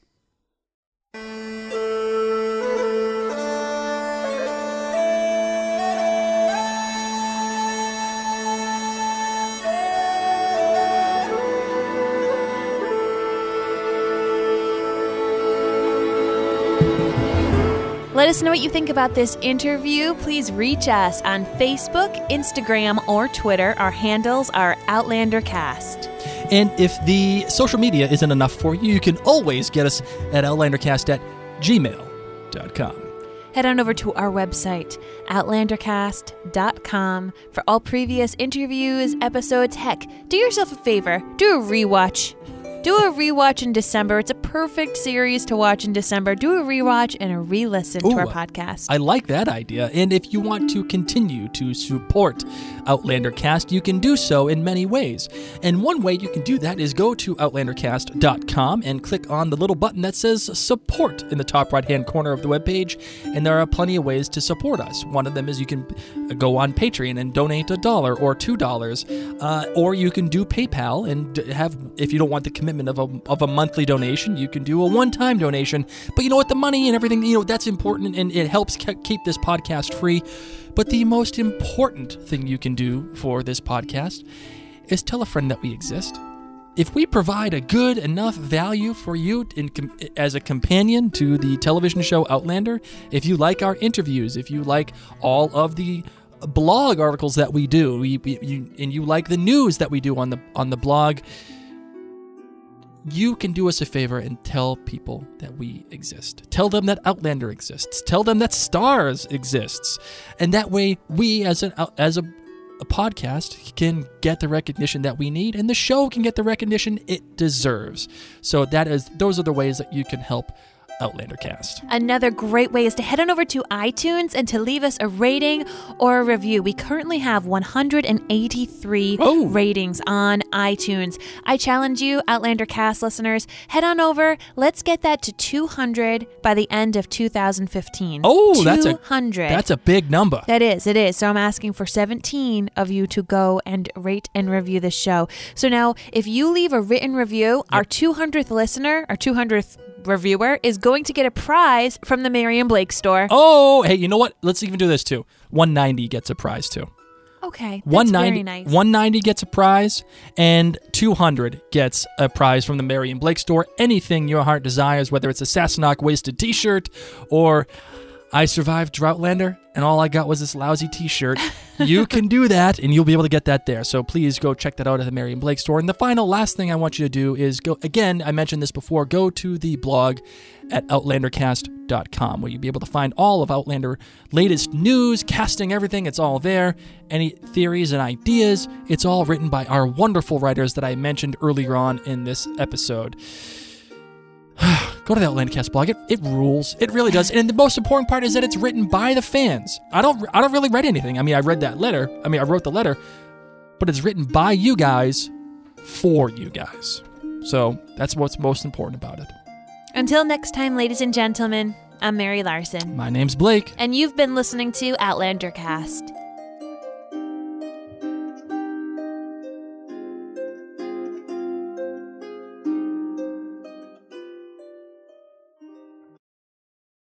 Let us know what you think about this interview. Please reach us on Facebook, Instagram, or Twitter. Our handles are OutlanderCast. And if the social media isn't enough for you, you can always get us at outlandercast at gmail dot com. Head on over to our website, outlandercast dot com, for all previous interviews, episodes. Heck, do yourself a favor. Do a rewatch. Do a rewatch in December. It's a perfect series to watch in December. Do a rewatch and a re-listen to Ooh, our podcast. I like that idea. And if you want to continue to support OutlanderCast, you can do so in many ways. And one way you can do that is go to outlandercast dot com and click on the little button that says support in the top right-hand corner of the webpage. And there are plenty of ways to support us. One of them is you can go on Patreon and donate a dollar or two dollars. Uh, or you can do PayPal and have, if you don't want the commitment of a, of a monthly donation, you can do a one-time donation. But you know what? The money and everything, you know, that's important, and it helps ke- keep this podcast free. But the most important thing you can do for this podcast is tell a friend that we exist. If we provide a good enough value for you in com- as a companion to the television show Outlander, if you like our interviews, if you like all of the blog articles that we do, we, we, you, and you like the news that we do on the on the blog, you can do us a favor and tell people that we exist. Tell them that Outlander exists. Tell them that Stars exists. And that way, we as, an, as a, a podcast can get the recognition that we need, and the show can get the recognition it deserves. So that is, those are the ways that you can help OutlanderCast. Another great way is to head on over to iTunes and to leave us a rating or a review. We currently have one hundred eighty-three Oh. ratings on iTunes. I challenge you, OutlanderCast listeners, head on over. Let's get that to two hundred by the end of two thousand fifteen. Oh, that's a two hundred. That's a big number. That is, it is. So I'm asking for seventeen of you to go and rate and review this show. So now, if you leave a written review, our two hundredth listener, our two hundredth reviewer is going to get a prize from the Mary and Blake store. Oh, hey, you know what? Let's even do this too. one ninety gets a prize too. Okay, that's one ninety, very nice. one ninety gets a prize, and two hundred gets a prize from the Mary and Blake store. Anything your heart desires, whether it's a Sassenach waisted t-shirt or I survived Droughtlander and all I got was this lousy t-shirt, you can do that, and you'll be able to get that there. So please go check that out at the Mary and Blake store. And the final last thing I want you to do is go, again, I mentioned this before, go to the blog at outlandercast dot com, where you'll be able to find all of Outlander latest news, casting, everything. It's all there. Any theories and ideas, it's all written by our wonderful writers that I mentioned earlier on in this episode. Go to the OutlanderCast blog. It, it rules. It really does. And the most important part is that it's written by the fans. I don't I don't really write anything. I mean, I read that letter. I mean, I wrote the letter, but it's written by you guys for you guys. So that's what's most important about it. Until next time, ladies and gentlemen, I'm Mary Larson. My name's Blake. And you've been listening to OutlanderCast.